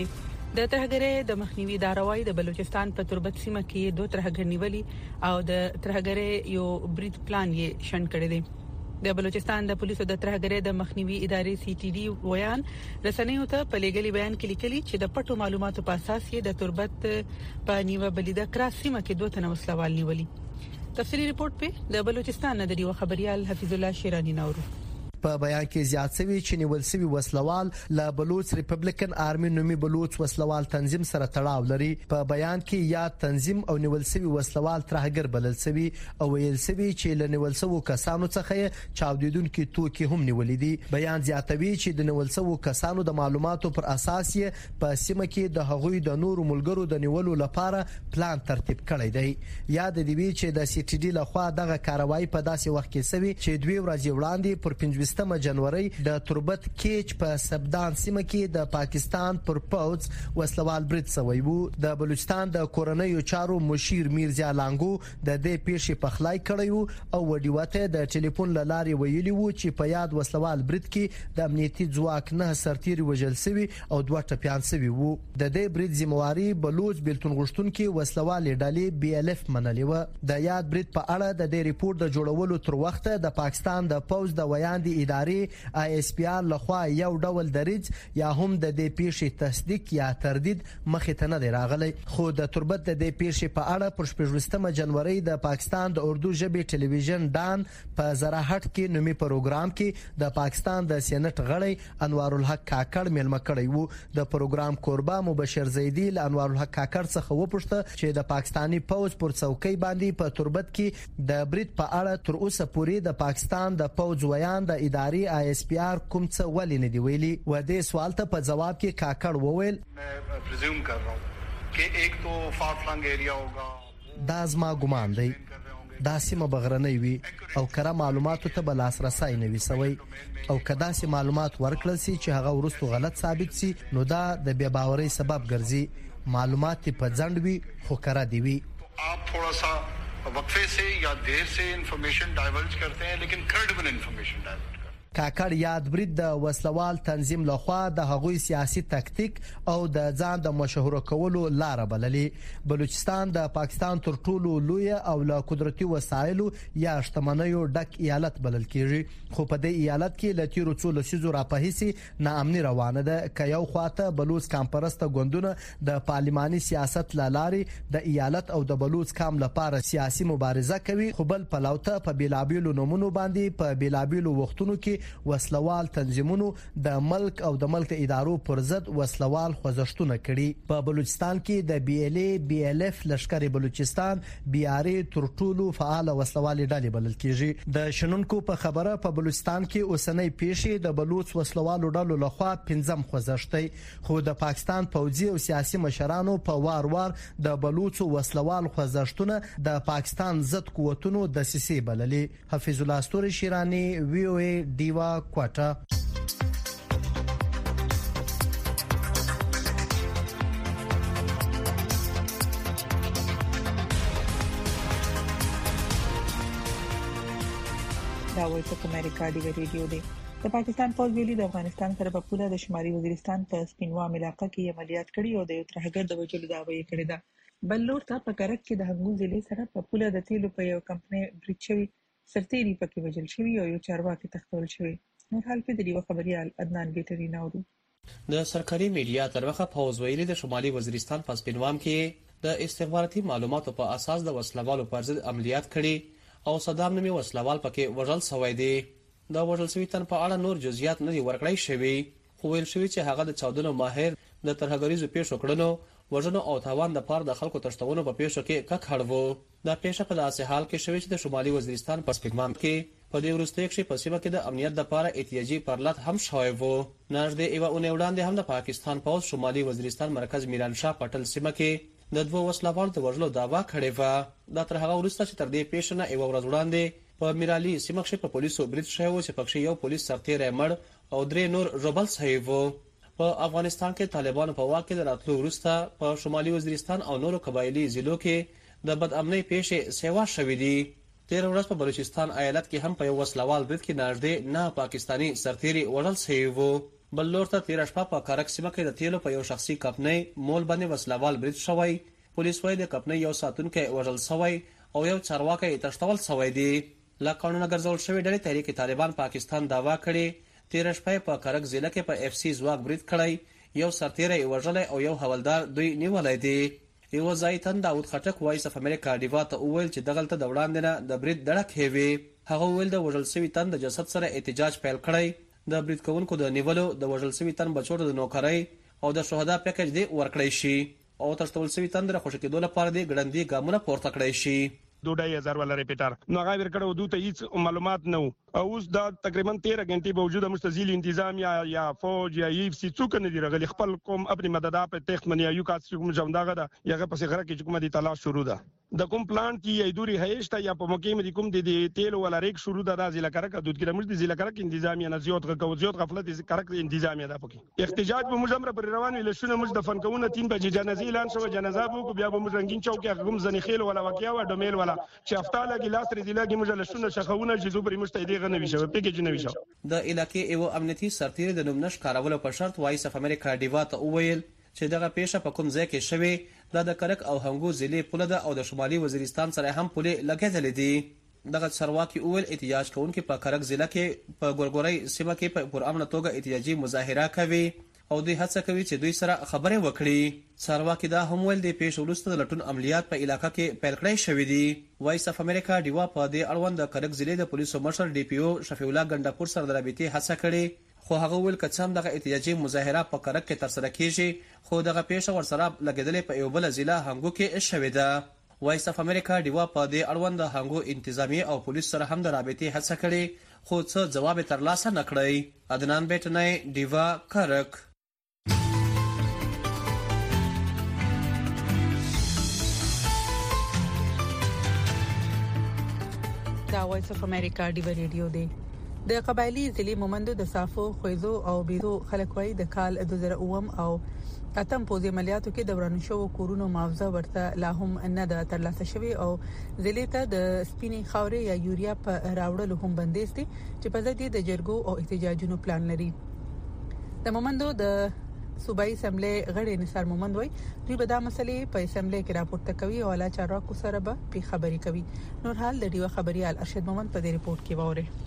S11: د ترهګرۍ د مخنیوي اداره وايي د بلوچستان په تربت سیمه کې دوه ترهګر نیولي او د ترهګرۍ یو برید پلان یې شنډ کړی دی. د بلوچستان د پولیسو د ترهګرۍ د مخنیوي ادارې سی ټي ډي ویان رسنیو ته په لګلي بیان کې لیکلي چې د پټو معلوماتو په اساس یې د تربت په نیوه بلیده کراس سیمه کې دوه تنه وسلوال نیولي. تفصیلی ریپورت په د بلوچستان د دیو خبريال حفیظ الله شیرانی نورو
S12: په بیان کې زیات شوی چې نیول شوی وسلوال له بلوچ ریپبلیکن آرمي نومي بلوچ وسلوال تنظیم سره تړاو لري. په بیان کې یا تنظیم او نیول شوی وسلوال ترهګر بلل شوی او ویل شوی چې له نیول شوی کسانو څخه چاودیدونکو توکي هم نیولې دي. بیان زیاتوي چې د نیول شوی کسانو د معلوماتو پر اساس یې په سیمه کې د هغوی د نورو ملګرو د نیولو لپاره پلان ترتیب کړی دی. یاد دی چې د سی ټي ډي لخوا دغه کاروایی په داسې وخت کې شوی چې دوی ورځې وړاندې پر پنځه ستمه جنوري د تربت کېچ په سبدان سیمه کې د پاکستان پر پوز وسلوال برید شوی وو. د بلوچستان د کورنیو چارو مشیر میرزا لانګو د دې پیښې په خلای کړیو او وډیوته د ټلیفون لارې ویلي وو چې په یاد وسلوال برید کې د امنیتي ځواک نه سرتیري وژل شوی او دوه ټپيان شوی وو. د دې برید ذمہواری بلوچ بیلتون غشتونکو وسلوال ډلې بي ال اف منلې و. د یاد برید په اړه د دې ریپورت د جوړولو تر وخت د پاکستان د پوز د ویاندې ادارې آی اس پی آر لخوا یو ډول دریج یا هم د دې پیښې تصدیق یا تردید مخې ته نه دی راغلی. خو د تربت د دې پیښې په اړه پر شپږمه جنوري د پاکستان د اردو ژبې ټلویزیون ډان په زراحت کې نومي پروګرام کې د پاکستان د سېنات غړی انوار الحق کاکړ ملمه کړی وو. د پروګرام کوربه مبشر زیدی له انوار الحق کاکړ څخه وپوښتنه چې د پاکستانی پوز پر څوکۍ باندې په تربت کې د برید په اړه تر اوسه پورې د پاکستان د پوز ویان د ادارې آی اس پی آر کوم څه ولې نه دی ویلي. و دې سوال ته په جواب کې کاکړ وویل
S13: मैं प्रिज्यूम कर रहा हूं कि एक तो फार फ्लंग एरिया होगा.
S12: دا زما ګمان دی دا سیمه بغرنۍ وي او کره معلوماتو ته بل لاسرسي نه وي سوی او کدا سي معلومات ورکړل سي چې هغه ورستو غلط ثابت سي نو دا د بے باورۍ سبب ګرځي. معلومات په ځند وي خو کره دی وي.
S13: आप थोड़ा सा वक्फे से या देर से इंफॉर्मेशन डाइवर्ज करते हैं लेकिन credible information diverge.
S12: کاکړ یاد برید د وسلوال تنظیم لخوا د هغوی سیاسي تکتیک او د ځان د مشهور کولو لار بللې. بلوچستان د پاکستان تر ټولو لوی او له قدرتي وسایلو یا شتمنیو ډک ایالت بلل کیږي. خو په دې ایالت کې له تیرو څو لسیزو راپهیسي ناامني روانه ده. که یو خواته بلوچ کامپرسته ګوندونه د پارلماني سیاست لارې د ایالت او د بلوچ کام لپاره سیاسي مبارزه کوي خو بل پلوته په بیلابیلو نمونو باندې په بیلابیلو وختونو کې وسلوال تنظیمونو د ملک او د ملک ادارو پر ضد وسلوال خوځښتونه کړي. په بلوچستان کې د بي ال اي بي ال اف لشکر بلوچستان بي ار اي تر ټولو فعال وسلوال ډلې بلل کیږي. د شنونکو په خبره په بلوچستان کې اوسنۍ پیښې د بلوچ وسلوالو ډلو لخوا پنځم خوځښتي خو د پاکستان پوځي او سیاسي مشرانو په وار وار د بلوچ وسلوال خوځښتونه د پاکستان ضد قوتونو د سیسي بللې. حفیظ الله استوري شیرانی وی او ای دیوا کوټه.
S3: دا وایس اف امریکا دی ریډیو دی. د پاکستان پوز ویلي د افغانستان سره په پوله د شمالي وزیرستان په سپینوام علاقه کې عملیات کړي او د یو ترهګر د وژلو دعوه یې کړې ده. بل لور ته په کرک کې د هنګو ضلع سره په پوله د تیلو په یو کمپنۍ برید شوی سرتیري پکې وژل شوی او یو چارواکي تختول شوی. نور حال په دې خبريال عدنان ګټري ناورو.
S14: د سرکاري میډیا ترغه پوز ویلي د شمالي وزیرستان په سپینوام کې د استخباراتي معلوماتو په اساس د وسلوالو پر ضد عملیات کړي او صدام نومي وسلوال پکې وژل شوی دی. د وژل شوی تن په اړه نور جزئیات نه دي ورکړی شوی خو ویل شوی چې هغه د چاودنو ماهر د ترهګریزو پیښو کړنو وژنو او تاوان د پاره د خلکو تشتونو په پیښو کې ککړ وو. دا پیښه په داسې حال کې شوی چې د شمالي وزیرستان په سپینوام کې په دې وروستۍ کې په سیمه کې د امنیت لپاره احتیاجي پرلط هم شوی وو. نږدې یو اونۍ وړاندې هم د پاکستان پوز شمالي وزیرستان مرکز میران شاه پټل سیمه کې د دوه وسلوالو د وژلو دعوا کړې و. دا تر هغه وروسته چې تر دې پیښه نه یو ورځ وړاندې په میرالي سیمه کې په پولیسو برید شوی و چې پکې یو پولیس سرتیری مړ او درې نور ژوبل شوي وو. په افغانستان کې طالبانو په واک کې د راتلو وروسته په شمالي وزیرستان او نورو قبایلی ضلعو کې د بدامنۍ پیښې سیوا شوې دي. تیر ورځ په بلوچستان ایالت کې هم په یو وسلوال برید کې نږدې نه پاکستانی سرتیری وژل شوی وو. بل لور ته تیر شپه په کارک سیمه کې د تیلو په یو شخصي کمپنۍ مول باندې وسلوال برید شوی. پولیس وايي د کمپنۍ یو ساتونکی وژل شوی او یو چارواکی تښتول شوی دی. له قانونه ګرځول شوی ډلې تحریک طالبان پاکستان داوا کړي تیر شپه په کارک ضلع کې په اف سی ځواک برید کړی، یو سرتیری وژلی او یو حوالدار دوی نیولی دی. یو ځای تن داود خټک وایس اف امریکا ډیوا ته وویل چې دغلته د وړاندې نه د برید ډړک وي. هغه وویل د وژل شوي تن د جسد سره احتجاج پیل کړی. د برید کوونکو د نیولو، د وژل شوي تن بچو د نوکرۍ او د شهدا پیکج دی ورکړی شي او تښتول شوي تن د خوشي کېدو لپاره دی ګړندي ګامونه پورته کړی شي.
S15: دوه هزار ولا ریپیټر نو هغه ورکړو دوی ته هیڅ معلومات نه او اوس دا تقریبا تیرہ غنټې باوجود مستزیل انتظام یا یا فوج یا ایف سی څوک نه دی رغلی خپل قوم خپل مدد په تخت منیا یو کاس کوم ژوندغه دا یغه پسې غره کې کومه دي تلاش شروع ده د کوم پلان کې ای دوری هیڅ یا په موقع مې کوم دي تیل ولا ریک شروع ده د ضلع کرک دود کې موږ د ضلع کرک انتظامیه نه زیات غو زیات غفلت کرک انتظامیه ده پکې احتجاج به موږ امر پر روان ویل شنو موږ د فنکونه تین بجې جنازې اعلان شو جنازه بو بیا به موږ رنگین چوک کې کوم زنیخیل ولا واقعیا و ډمیل ولا چې افتاله کې لاس ری ضلع کې موږ له شنو شخونه چې زوبري مستعدی غنه وشو پیکج نه وشو
S14: د علاقې یو امنیتي سرتیری د نومنش کارولو په شرط وایس اف امریکا ډیوا ته وویل چې دغه پیښه په کوم ځای کې شوې دا د کرک او هنګو ضلع پوله ده او د شمالي وزیرستان سره هم پولې لګېدلې دي. دغه چارواکي وویل احتجاج کوونکي په کرک ضلع کې په ګورګورۍ سیمه کې په پرامن توګه احتجاجي مظاهره کوي او دوی هڅه کوي چې دوی سره خبرې وکړي. چارواکي دا هم ویل د پیښې وروسته د لټون عملیات په علاقه کې پیل کړی شوي دي. وایس اف امریکا ډیوا په دې اړوند د کرک ضلع د پولیسو مشر ډي پی او شفیع الله ګنډاپور سره د رابطې هڅه کړې خو هغه ویل که څه هم دغه احتجاجي مظاهره په کرک کې ترسره کیږي خو دغه پیښه ورسره لګېدلې په یو بل ضلع هنګو کې شوې ده. وایس اف امریکا ډیوا په دې اړوند د هنګو انتظامی او پولیس سره هم د رابطې هڅه کړې خو څه جواب ترلاسه نه کړی. عدنان بیٹنای ډیوا کرک.
S11: دا وایس اف امریکا ډیوا ریډیو دی. د قبایلی ضلع مومندو د صافو خویزو او بیزو خلکوي د کال دوه زره اووه او اتم پوزي عملیاتو کې د ورانو شو کورونو معاوضه ورته لا هم نه ده ترلاسه شوی او ضلع ته د سپینې خاورې یا یوریا په راوړلو هم بندیز دي چې په ځای د جرګو او احتجاجونو پلان لري. د مومندو د صوبایي اسمبلی غړي نثار مومند وای دوی به دا مسلې په اسمبلی کې راپورته کوي او اعلی چارواکو سره به په خبري کوي. نور حال د ډیو خبريال ارشد مومند په دې ریپورت کې واره.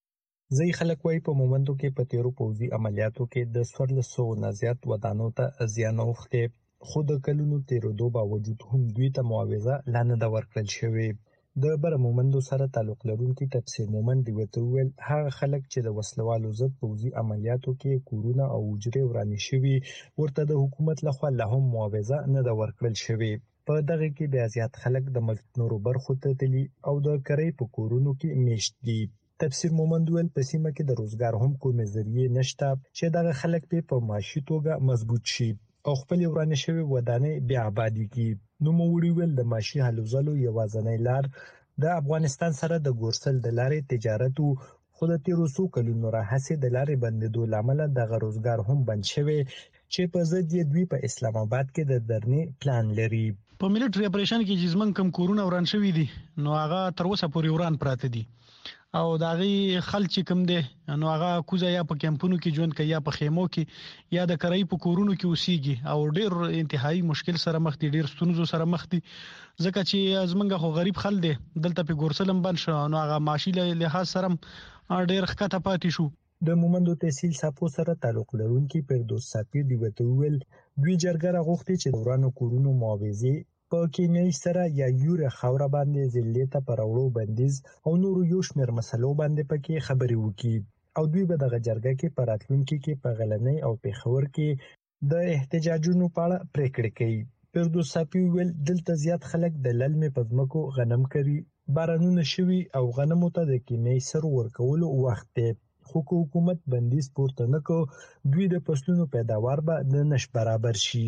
S16: ځای خلک وای په مومندو کې په تیرو پوزي عملیاتو کې د سورلسو نزيات ودانو ته زیان اوخته خو د کلونو تیرو دو باوجود هم دوی ته معاوضه لانه د ورکړل شوی. د بر مومندو سره تعلق لرونکي تفسیر مومند دی وته ویل هغه خلک چې د وسلوالو ضد پوزي عملیاتو کې کورونه او وجري وراني شوی ورته د حکومت لخوا له هم معاوضه نه د ورکړل شوی. په دغه کې بیا زیات خلک د ملک نورو برخو ته تلي او د کرې په کورونو کې میشت دي. تفسیر مومند ویل په سیمه کې د روزګار هم کومې ذریعہ نشته چې دغه خلک په معاشي توګه مضبوط شي او خپل ورانه شوی ودانې بیا آبادی کی. نو موړي ویل د معاشي حل زلو یوازنۍ لار د افغانستان سره د ګورسل د لارې تجارت خو د تیرو څو کلونو راهیسې د لارې بندیدو لامل د روزګار هم بند شوی چې په ضد یې دوی په اسلام آباد کې د درنې پلان لري.
S17: په ملټری اپریشن کې چې زمون کم کورونه وران شوی دي نو هغه تر اوسه پورې وران پراته دي او داغي خلک کم دي نو هغه کوزه یا په کمپونو کې ژوند کوي یا په خیمو کې یا د کرای په کورونو کې اوسېږي او ډېر انتهایی مشکل سره مخ دي ډېر ستونزو سره مخ دي ځکه چې زمونږ خو غریب خل دي دلته په ګورسلم بن شو نو هغه معاشي لحاظ سره ډېر ښکته پاتې شو.
S16: د مومندو تحصیل صاحب سره تعلق لرونکي پردوس صاحب دی وته ویل دوی جرګه غوښتي چې دورانو کورونو معاوضه په کیمیاوي سره یا یوره خاور باندې ضلع ته پرورو بندیز او نورو یو شمېر مسلو باندې پکې خبري وکړي او دوی به د جرګه کې پراتلونکو کې په غلنۍ او پیښور کې د احتجاجونو په اړه پریکړه کوي. پردوس صاحب ویل دلته زیات خلک د للمې پزمکو غنم کوي بارانونه شوي او غنمو ته د کیمیاوي سر ورکولو وخت دی خو حکومت بندیز پورته نکو دوی د فصلونو پیداوار به د نش برابر شي.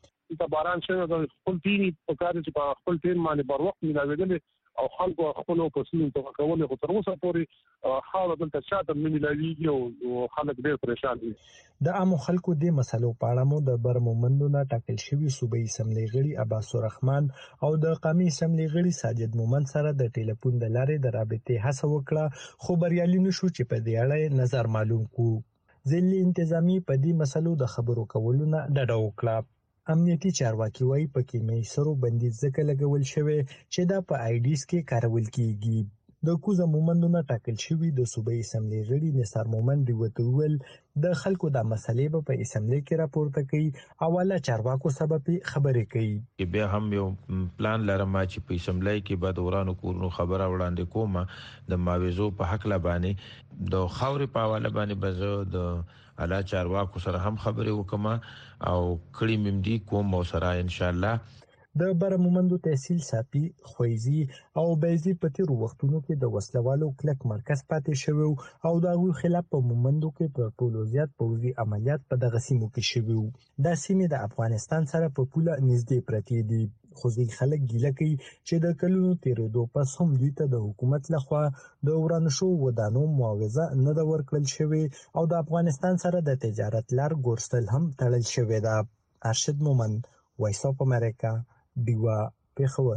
S18: د باران شوی د خپل تیری په کار چې په خپل تیر باندې بر وخت ملاویدل او خلکو خپل فصلونو ته کول خو تر اوسه پورې حاله دلته شاته ملاویږي او خلک ډېر پریشان دي.
S16: د عامو خلکو د مسلو په اړه مو د برمومندو نه ټاکل شوی صوبایي اسمبلی غړي عباس الرحمن او د قومي اسمبلی غړي ساجد مومند سره د ټلیفون د لارې د رابطې هڅه وکړه خو بریالي نشو چې په دې اړه نظر معلوم کو. ځینې انتظامی په دې مسلو د خبرو کولو نه ډډه وکړه. امنیتي چارواکي وايي په کیمیاوي بندیز ځکه لګول شوی چې دا په آیډیس کې کارول کیږي. د کوزه مومندونه ټاکل شوی د صوبې اسمبلی غړي نثار مومند وته ویل د خلکو د مسلې په اسمبلی کې راپورته کوي او والا چارواکو سبب خبرې کوي.
S19: بیا هم یو پلان لرم چې په اسمبلی کې به دورانو کورونو خبره وړاندې کوم د ماویزو په حق لبانې د خاورې په حواله باندې بزو د اعلی چارواکو سره هم خبرې وکم او کړي ممدي کوم او سره ان شاء الله.
S16: د برمومندو تحصیل ساپی خویزی او بیزی په تیرو وختونو کې د وسلوالو کلک مرکز پاتې شوی او د هغوی خلاف په مومندو کې په ټولو زیات پوځي عملیات په دغه سیمو کې شوی. دا سیمې د افغانستان سره په پوله نږدې پرتې دي. خو ځینې خلک ګیله کوي چې د کلونو تیرېدو پس هم دوی ته د حکومت لخوا د ورانو شوو ودانو معاوضه نه ده ورکړل شوې او د افغانستان سره د تجارت لار ګورستل هم تړل شوې ده. ارشد مومند، وایس اف امریکا، دیوا پیښور.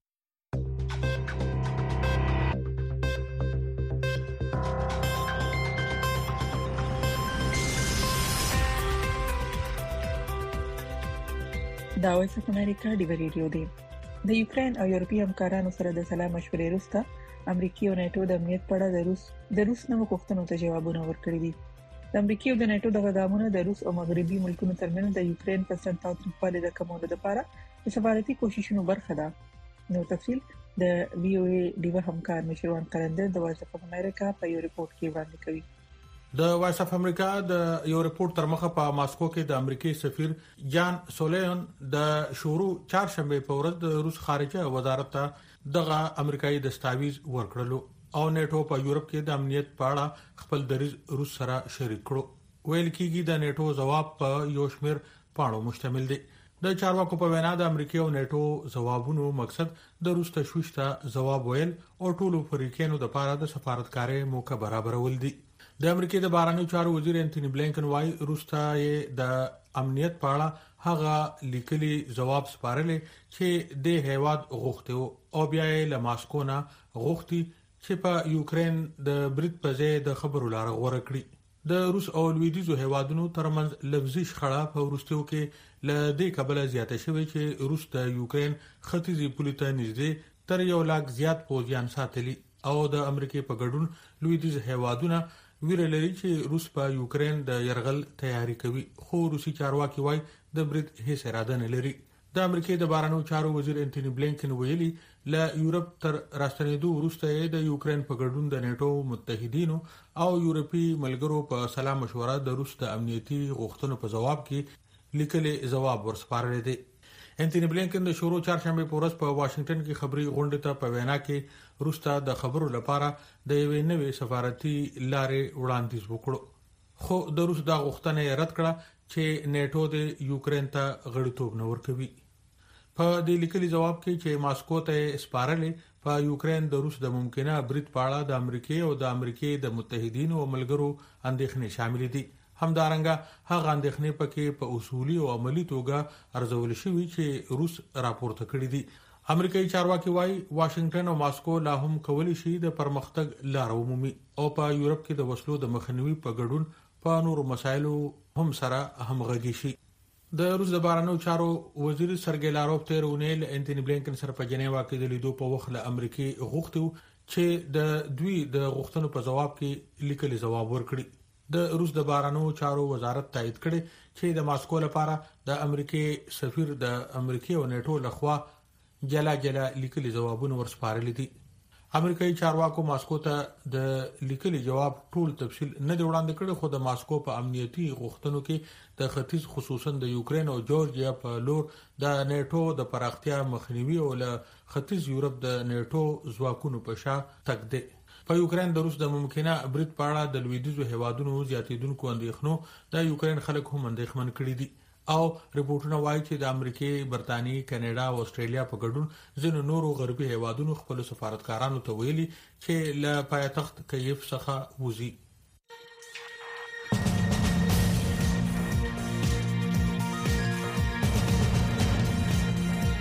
S3: دا وایس اف امریکا دی ریډیو دی. د یوکرين او یورپی همکارانو سره د سلا مشورې وروسته امریکا او ناتو د امنیت په اړه د روس د روس نوو پوښتنو ته جوابونه ورکړي دي. د امریکا او د ناتو د غدامونو د روس او مغربي ملکونو ترمنځ د یوکرين په سنت او تریپولي د کمولو لپاره د سفارتي کوششونو برخه ده. نو تفصیل د وی او ای دیو همکار مشروان قلندر د وایس اف امریکا په یو ریپورت کې وړاندې کوي.
S4: د وایس اف امریکا د یو ریپورت تر مخه په ماسکو کې د امریکای سفیر جان سولیون د شروع چهارشنبه په ورځ د روس خارجه وزارت ته دغه امریکایي دستاویز ورکړلو او نیټو په یورپ کې د امنیت په اړه خپل دریځ روس سره شریک کړو. ویل کېږي د نیټو ځواب په یو شمېر پاڼو مشتمل دی. د چارواکو په وینا د امریکا او نیټو ځوابونو مقصد د روس تشویش ته ځواب ویل او ټولو فریقینو د لپاره د سفارتکارۍ موقع برابرول دي. د امریکا د بهرنیو چارو وزیر انټونی بلینکن وايي روس ته د امنیت په اړه هغه لیکلي ځواب سپارلې چې د هیواد غوښتو او بیا یې له ماسکو نه غوښتي چې په یوکرين د برید په ځای د خبرو لار غوړه کړي. د روس او لویدیزو هیوادونو ترمنځ لفظي شخړه په وروستیو کې ل دې کبله زیاته شوې چې روس د یوکرين ختیځي پولیټه نږدې تر یو لاک زیات پوځیان ساتلي او د امریکای په ګډون لویدیز هیوادونه ویره لري چې روس په یوکرين د يرغل تیاری کوي. خو روسي چارواکي وايي د برید هیڅ اراده نه لري. د امریکای د بهرنیو چارو وزیر انټونی بلینکن ویلي له یورپ تر راستنېدو وروسته د یوکرين په ګډون د نیټو متحدینو او یورپی ملګرو په سلا مشوره د روس د امنیتي غوښتنو په جواب کې لیکلي ځواب ورسپارل دي. انټونی بلینکن د شروع چهارشنبه په ورځ په واشنگټن کې خبري غونډه ته په وینا کې روس ته د خبرو لپاره د یوې نوې سفارتي لارې وړاندیز وکړو. خو د روس د غوښتنې رد کړه چې نیټو د یوکرين ته غړیتوب نه ورکوي. په دې لیکلي جواب کې چې ماسکو ته سپارلې په یوکرين د روس د ممکنه برید په اړه د امریکای او د امریکای د متحدینو او ملګرو اندېښنې شامل دي. همدارنګه هغه اندېښنې پکې په اصولي او عملی توګه ارزول شوې چې روس راپورته کړې دي. امریکایي چارواکي وايي واشنگټن او ماسکو لا هم کولی شي د پرمختګ لار ومومي او په یورپ کې د وسلو د مخنیوي په ګډون په نورو مسایلو هم سره همغږي شي. د روس د بهرنیو چارو وزیر سرګی لاروف تیر اونیل انټونی بلینکن سره په جنیوا کې د لیدو په وخت له امریکای غوښتو چې د دوی د غوښتنو په جواب کې لیکلي ځواب ورکړي. د روس د بهرنیو چارو وزارت تایید کړي چې د ماسکو لپاره د امریکای سفیر د امریکای او نیټو لخوا جلا جلا لیکلي ځوابونه ورسپارل دي. امریکایي چارواکو ماسکو ته د لیکلي جواب ټول تفصیل نه دی وړاندې کړی خو د ماسکو په امنیتي غوښتنو کې د ختیځ خصوصا د یوکرين او جورجیا په لور د نیټو د پراختیا مخنیوي او له ختیځ یورپ د نیټو ځواکونو په شا تک دی. په یوکرين د روس د ممکنه برید په اړه د لویدیزو هیوادونو زیاتیدونکو اندېښنو د یوکرين خلک هم اندېښمن کړي دي او ریپورتونه وایي چې د امریکای، برتانیې، کاناډا او استرالیا په ګډون ځینو نورو غربي هیوادونو خپل سفارتکارانو ته ویلي چې له پایتخت کیف څخه وځي.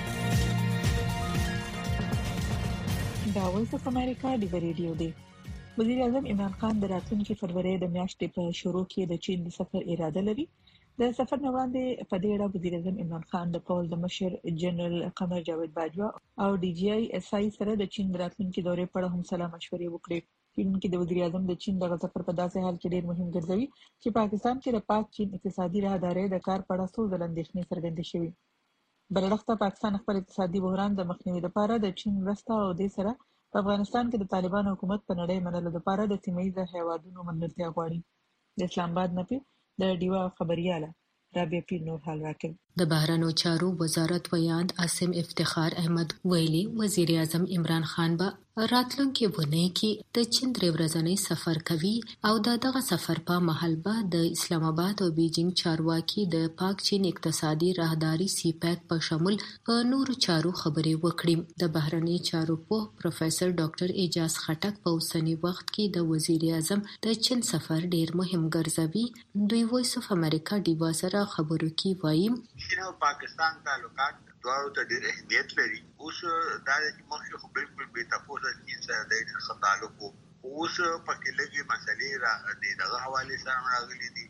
S3: دا وایس اف امریکا دی ریډیو دی. وزیر اعظم عمران خان د راتلونکي فروری د میاشتې په شروع کې د چین د سفر اراده لري. د سفر نه وړاندې په دې اړه وزیر اعظم عمران خان د پول د مشر جنرال قمر جاوید باجوا او ډي جی آی اس آی سره د چین د راتلونکي دورې په اړه هم سلا مشورې وکړې. چونکې د وزیر اعظم د چین د سفر په داسې حال کې ډیر مهم ګرځوي چې پاکستان کې د پاک چین اقتصادي راهدارۍ د کار په اړه څو ځله اندېښنې څرګندې شوې. بلوړخته پاکستان خپل اقتصادي بحران د مخنیوي لپاره د چین مرسته او د سره په افغانستان کې د طالبان حکومت په نړۍ منلو لپاره د سیمه ییز هیوادونو ملګرتیا غواړي. د اسلام آباد نه په د ډیوا خبرياله رابعه پیر نور حال راکړ.
S20: د بهرنیو چارو وزارت ویاند عاصم افتخار احمد ویلي وزیر اعظم عمران خان به راتلونکي ونه کې د چین درې ورځنی سفر کوي او د دغه سفر په مهال به د اسلام آباد او بیجینګ چارواکي د پاک چین اقتصادي راهداري سی پیک په شمول په نورو چارو خبرې وکړي. د بهرنیو چارو په پروفیسور ډاکټر اعجاز خټک په اوسنی وخت کې د وزیر اعظم د چین سفر ډیر مهم ګرځوي. دوی وایس اف امریکا ډیوا سره خبرو کې وایي
S21: چین او پاکستان تعلقات دواړو ته ډېر اهمیت لري. اوس دا د مخکې خو بالکل بې تفاوته چین سره د ښه تعلق و. اوس پکې لږې مسلې را د دغه حوالې سره راغلي دي.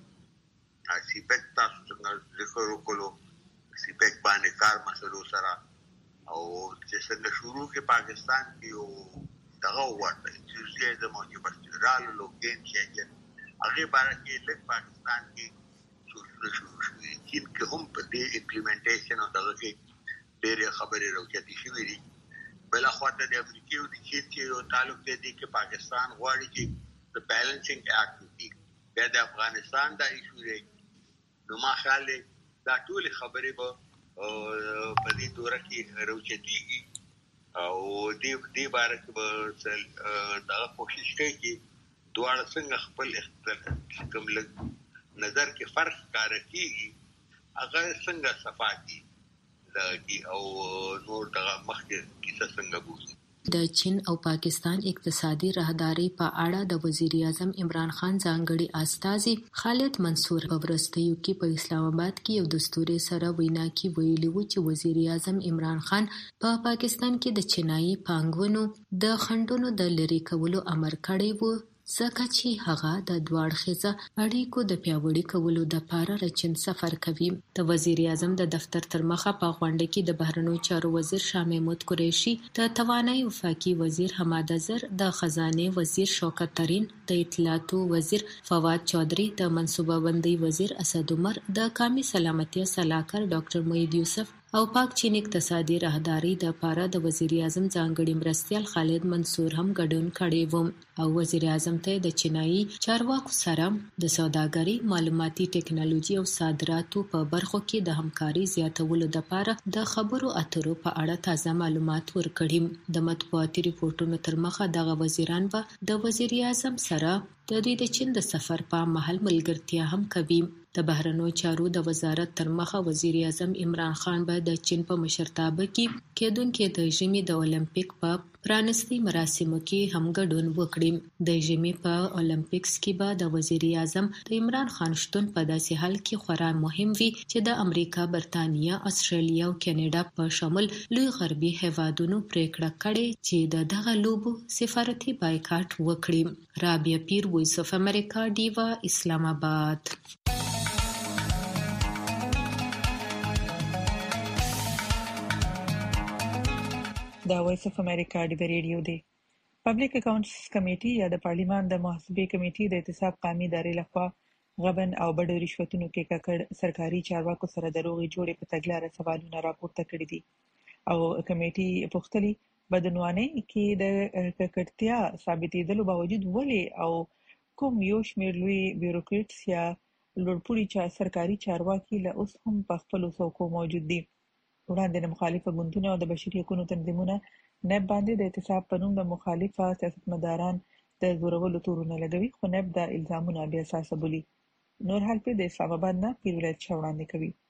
S21: سی پیک تاسو څنګه ذکر وکړو سی پیک باندې کار مسلو سره او چې څنګه شروع کې پاکستان کې یو دغه ورته چې د موجي بسترال لوګین چې هغه باره کې لږ پاکستان کې شروع شوي چین کې هم په دې امپلیمنټیشن او دغه کې ډېرې خبرې راوچتې شوې دي. بل خواته د امریکا او د چین چې یو تعلق دی چې پاکستان غواړي چې د بیلنسینګ اکټ وکړي. بیا د افغانستان دا ایشو دی. نو ما خیال دی دا ټول خبرې به په دې دوره کې راوچتېږي او دې دې باره کې به دغه کوشش کوي چې دواړه څنګه خپل اختلاف کوم لږ نظر کې فرق ښکاره کېږي هغه څنګه صفا کړي او نور دغه مخکې کیسه څنګه بوزي.
S20: د چین او پاکستان اقتصادي راهداري په اړه د وزیر اعظم عمران خان ځانګړي استازي خالد منصور په ورستیو کې په اسلام آباد کې یو دستوري سره وینا کې ویلي و چې وزیر اعظم عمران خان په پا پاکستان کې د چینایي پانګونو د خنډونو د لری کولو امر کړی و ځکه چې هغه د دواړخیزه اړیکو د پیاوړي کولو لپاره د چین سفر کوي. د وزیر اعظم د دفتر تر مخه په غونډه کې د بهرنیو چارو وزیر شاه محمود قریشي، د توانایي وفاقي وزیر حماد اظهر، د خزانه وزیر شوکت ترین، د اطلاعاتو وزیر فواد چودھری، د منصوبه بندي وزیر اسد عمر، د قومي سلامتیا سلاکار ډاکټر موحید یوسف او پاک چین اقتصادي راهداري د لپاره د وزیر اعظم ځانګړي مرستیال خالد منصور هم ګډون کړی و او وزیر اعظم ته د چینایي چارواکو سره د سوداګرۍ، معلوماتي ټکنالوژي او صادراتو په برخو کې د همکاري زیاتولو لپاره د خبرو اترو په اړه تازه معلومات ورکړي. د مطبوعاتي ریپورتونو تر مخه دغه وزیران به د وزیر اعظم سره د دوی د چین د سفر په مهال ملګرتیا هم کوي. د بهرنیو چارو د وزارت تر مخه وزیر اعظم عمران خان به د چین په مشرتابه کې کېدونکې د ژمي د اولمپیک په پرانستي مراسمو کې هم ګډون وکړي. د ژمي په اولمپیکس کې به د وزیر اعظم د عمران خان شتون په داسې حال کې خورا مهم وي چې د امریکا، برتانیا، استرالیا او کاناډا په شمول لوی غربي هیوادونو پریکړه کړې چې د دغه لوبو سفارتي بایکاټ وکړي. رابعه پیر، وایس اف امریکا، ډیوا، اسلام آباد.
S3: دا وایس اف امریکا د ریډیو دی. پبلک اکاونټس کمیټي یا د پارلیمان د محاسبې کمیټي د احتساب قومي ادارې لخوا غبن او بډو رشوتونو کې ککړ سرکاري چارواکو سره د روغې جوړې په تګلارې سوالونه راپورته کړي دي او کمیټي پوښتلي بدنوانه کې د ککړتیا ثابتېدلو باوجود ولې او کوم یو شمېر لوی بیوروکریټس یا لوړپوړي چا سرکاري چارواکي له اوس هم په خپلو څوکو موجود دي. وړاندې د مخالفه ګوندونو او د بشري حقوقو تنظیمونو نب باندې د احتساب په نوم د مخالفه سیاستمداران د زورولو تورونه لګوي، خو نب دا الزامونه بې اساسه بولي. نور حال په د اسلام آباد نه پیر ولایت وړاندې کوي.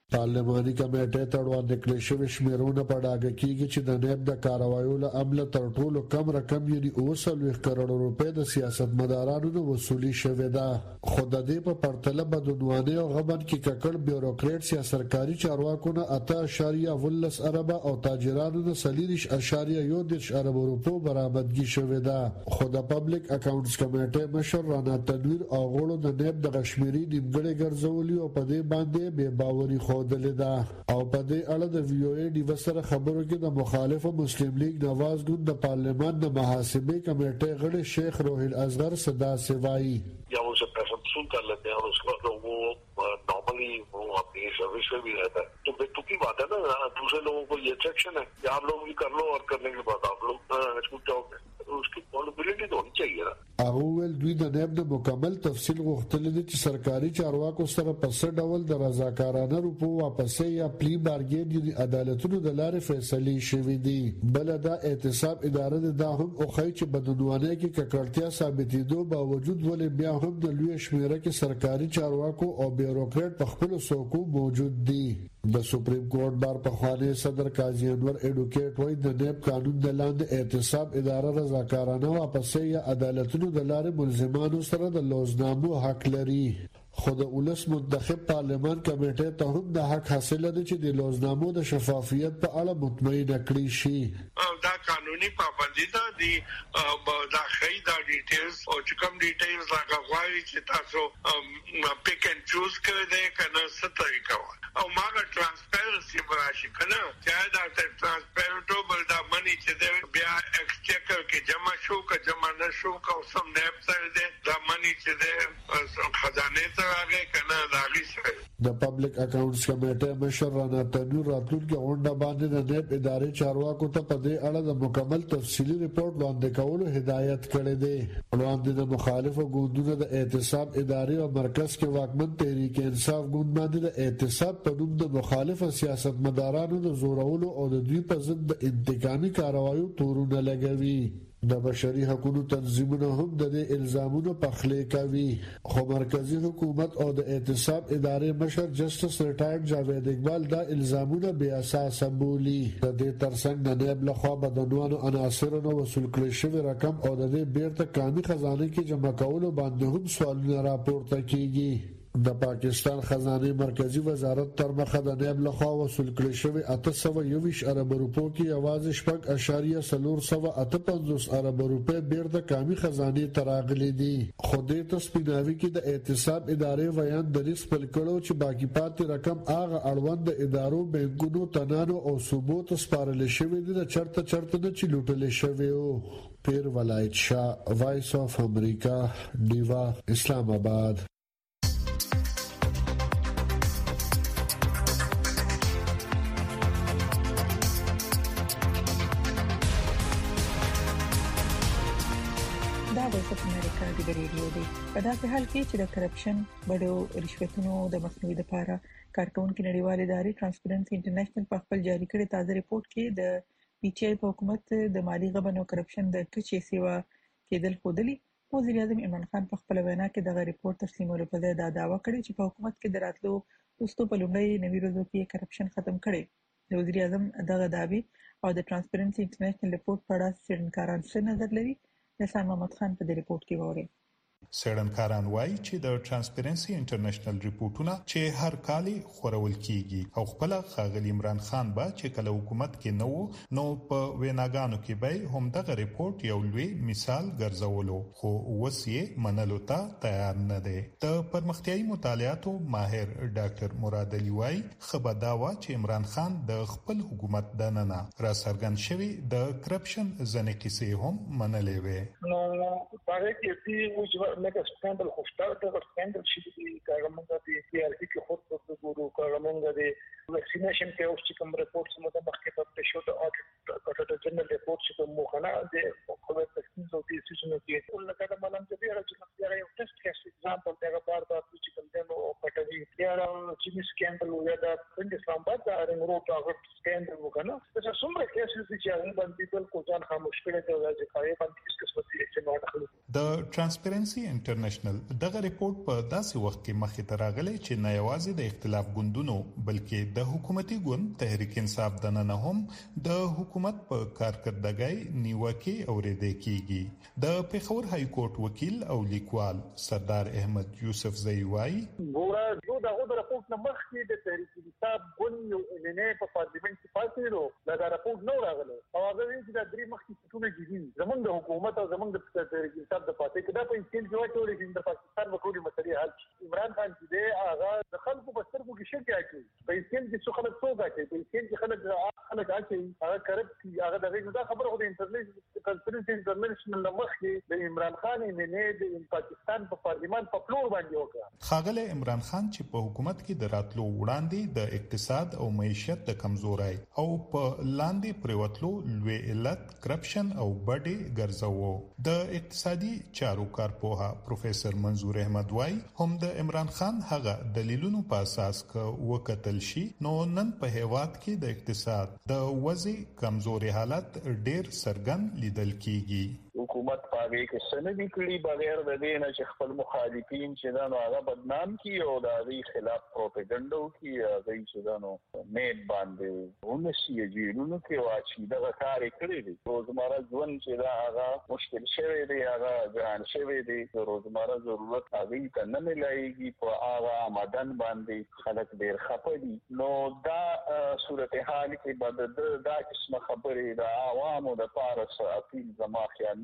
S2: پارلماني کمیټې ته وړاندې کړل شوی شمیرونه په ډاګه کیږي چې د نیب د کاروایو له عمله تر ټولو کم رقم یعنی اوه سلويخ کروڑ روپۍ د سیاستمدارانو نه وصولي شوې ده خو د دې په پرتله بدونوانه او غبن کې ککړ بیوروکریټس یا سرکاري چارواکو نه اته اشاریه ولس اربه او تاجرانو نه سلیریش اشاریه یو دیش ارب روپو برآمدګي شوې ده خو د پبلک اکاونټس کمیټې مشر رانا تنویر او غړو د نیب د کشمیري نیمګړې ګرځولي او په دې باندې بے باوري خودلې ده او په دې اړه د وی او ای ډي وسره خبرو کې د مخالف مسلم لیگ نواز ګوند د پارلیمان د محاسبې کمیټې غړي شیخ روحیل اصغر صدا سوای
S22: یا وہ سے پیسہ وصول کر لیتے ہیں اور اس کا وہ نارملی وہ اپنی سروس میں بھی رہتا ہے تو بے تکی بات ہے نا دوسرے لوگوں کو یہ اٹریکشن ہے کہ آپ لوگ بھی کر لو اور کرنے کے بعد آپ لوگ اسکول جاؤ گے اس کی پوزیبلٹی تو ہونی چاہیے نا
S2: هغه ول دوی د نیب د مکمل تفصیل غوښتل دي چې سرکاري چارواکو سره په څه ډول د رضاکارانه روپو واپسې یا پلی بارګین دي عدالتونو د لارې فیصلې شوې دي بل دا اعتصاب اداره دا هم او خی چې بدونوانه کې ککړتیا ثابتېدو باوجود ولې بیا هم د لوی شمیره کې سرکاري چارواکو او بیوروکریټ په خپل سوکو موجود دي د سپریم کورټ بار په خواني صدر قاضي انور اډوکیټ وای د نیب قانون د لاندې اعتصاب اداره رضاکارانه واپسې یا عدالتونو د لارې ملزمانو سره د لوزنامو حق لري خو د ولس منتخب پارلمان کمیټې ته هم د حق حاصل دي چې د لوزنامو د شفافیت په اړه مطمئن کړي شي
S22: دا قانوني پابندي ده دي دا خی دا ډیټیلز او چې کوم ډیټیلز هغه غواړي چې تاسو پیک اینڈ چوز کړئ دا کنه څه طریقه او ماګه ترانسپیرنسي براشي کنه چې دا ترانسپیرنټو بل دا منی چې بیا ایکسچیکر کې جمع شو که جمع نشو که سم نیب سره دا منی چې خزانه ته راغی کنه دا غي سره
S2: د پبلک اکاونټس کمیټې مشر رانا تنویر راتلونکي غونډه باندې د نیب ادارې چارواکو ته په دې اړه د مکمل تفصیلی ریپورت وړاندې کولو هدایت کړی دی وړاندې د مخالفو ګوندونو د اعتصاب ادارې او مرکز کې واکمن تحریک انصاف ګوند باندې د اعتصاب په نوم د مخالفه سیاستمدارانو د زورولو او د دوی په ضد د انتقامي کاروایو تورونه لګوي د بشري حقوقو تنظیمونو هم د دې الزامونو پخلې کوي خو مرکزی حکومت او د اعتصاب ادارې مشر جسټس ریټایرډ جاوید اقبال دا الزامونه بې اساسه بولي د دې ترڅنګ د نیب لخوا بدنوانو عناصرونو وصول کړی شوی رقم او د دې بیرته کامي خزانه کې جمع کولو باندې هم سوالونه راپورته کیږي د پاکستان خزانه مرکزی وزارت تر مخه د نیب لخوا وصول کړی شوی اته سوه یوویشت ارب روپو کې یوازې شپږ اشاریه څلور سوه اته پنځوس ارب روپۍ بیرته کامي خزانه ته راغلي دي خو دې ته سپیناوي کې د اعتصاب ادارې ویان د ریس خپل کړو چې باقی پاتې رقم هغه اړوند د ادارو بانکونو تنانو او صوبو ته سپارل شوی دي د چرته چرته نه چې لوټل شوی او پیر ولایت شاه وایس اف امریکا دیوا اسلام آباد
S3: د ریډیو دی په داسې حال کې چې د کرپشن بډو رشوتونو د مخنیوي لپاره کارکونکو نړیوال ادارې ترانسپیرنسي انټرنیشنل په خپل جاری کړي تازه ریپورت کې د پی ټی آی په حکومت د مالی غبن او کرپشن د کچې سیوا کېدل ښودلي وزیر اعظم عمران خان په خپل وینا کې دغه ریپورت تسلیمولو په ځای دا دعوه کړې چې په حکومت کې د راتلو وروسته په لومړي نوي ورځو کې کرپشن ختم کړي د وزیر اعظم دغه دعوی او د ترانسپیرنسي انټرنیشنل ریپورت په اړه څېړنکاران څه نظر لري نثار محمد خان په دې ریپورت کې ووري
S23: څېړنکاران وایي چې د ترانسپیرنسي انټرنیشنل ریپورتونه چې هر کال خورول کیږي او خپل خاغلی عمران خان با چې کله حکومت کې نو نو په ویناګانو کې به هم دغه ریپورت یو لوی مثال ګرځولو خو وسیه منلو ته تیار نه دی د پرمختیايي مطالعاتو ماهر ډاکټر مراد علي وایي خبرداوا چې عمران خان د خپل حکومت د نننه را څرګند شوی د کرپشن ځنې کیسې هم منلې وې
S18: نو پاره کې چې مګر سکندل خو شته د سکندل چې کارمونګه دي چې ارتي کې خود په ګورو کارمونګه دي ویکسینیشن کې اوس چې کوم ریپورت سم د مخکې په شو د اډیټ کټه جنرال ریپورت چې مو کنه د خو د تکسین او د سیسونو کې ټول کله ملم ته دی چې یو ټیسټ کیس ایگزامپل دا بار بار چې کوم دنو او پټوي یا چې سکندل ویا دا د اسلام آباد د رنګ هغه سکندل وکنه دا څومره کیسز چې هغه باندې بل کو ځان خاموش کړي دا چې کاري باندې کیس کس وتی چې نو داخلي
S23: د ترانسپیرنسي انټرنیشنل دغه ریپورت په داسې وخت کې مخې ته راغلی چې نه یوازې د اختلاف ګوندونو بلکې د حکومتي ګوند تحریک انصاف د نن هم د حکومت په کارکردګۍ نیوکه اوریدل کیږي د پیښور های کورټ وکیل او لیکوال سردار احمد یوسف زیوای
S1: ګوره یو دغه د راپورټ نه مخکې د تحریک انصاف ګوند یو نه په پارلیمنت کې پاتې نو دا راپورټ نو راغلی او هغه وی چې د درې مخکې څونه دي زمونږ د حکومت او زمونږ د تحریک انصاف د پاتې کې دا په انسټیل جوړ کړی چې د پاکستان وکړي مسلې حل شي عمران خان چې دی هغه د خلکو په سترګو کې شک راکړي په انسټیل کې څو خلک څو راکړي په انسټیل کې خلک خلک راکړي هغه کرپټ هغه دغه دا خبره خو د انټرنیشنل کانفرنس انټرنیشنل مخکې د عمران خان نه د پاکستان په پارلیمان په فلور باندې وکړه
S23: خاغله عمران خان چې په حکومت کې د راتلو وړاندې د اقتصاد او معیشت د کمزوري او په لاندې پریوتلو لوی علت کرپشن او بډې ګرځاوه د اقتصادي چارو کارپوها پروفیسور منظور احمد وای هم د عمران خان هغه دلیلونو په اساس ک وکتل شي نو نن په هیواد کې د اقتصاد د وضع کمزوري حالت ډیر سرګن لیدل کیږي
S1: حکومت پاګه کې سند کړي بغیر د دې نه چې خپل مخالفین چې دا نو هغه بدنام کی او د دې خلاف پروپاګاندا کوي هغه چې دا نو نیټ باندې ونشي جیرونو کې واچي دا کار کړی دی روزمره ژوند چې دا هغه مشکل شوی دی هغه ځان شوی دی روزمره ضرورت هغه ته نه ملایږي په هغه آمدن باندې خلک ډیر خپه دي نو دا صورتحال کې بعد دا قسمه خبرې د عوامو د پارس اپیل زما خیال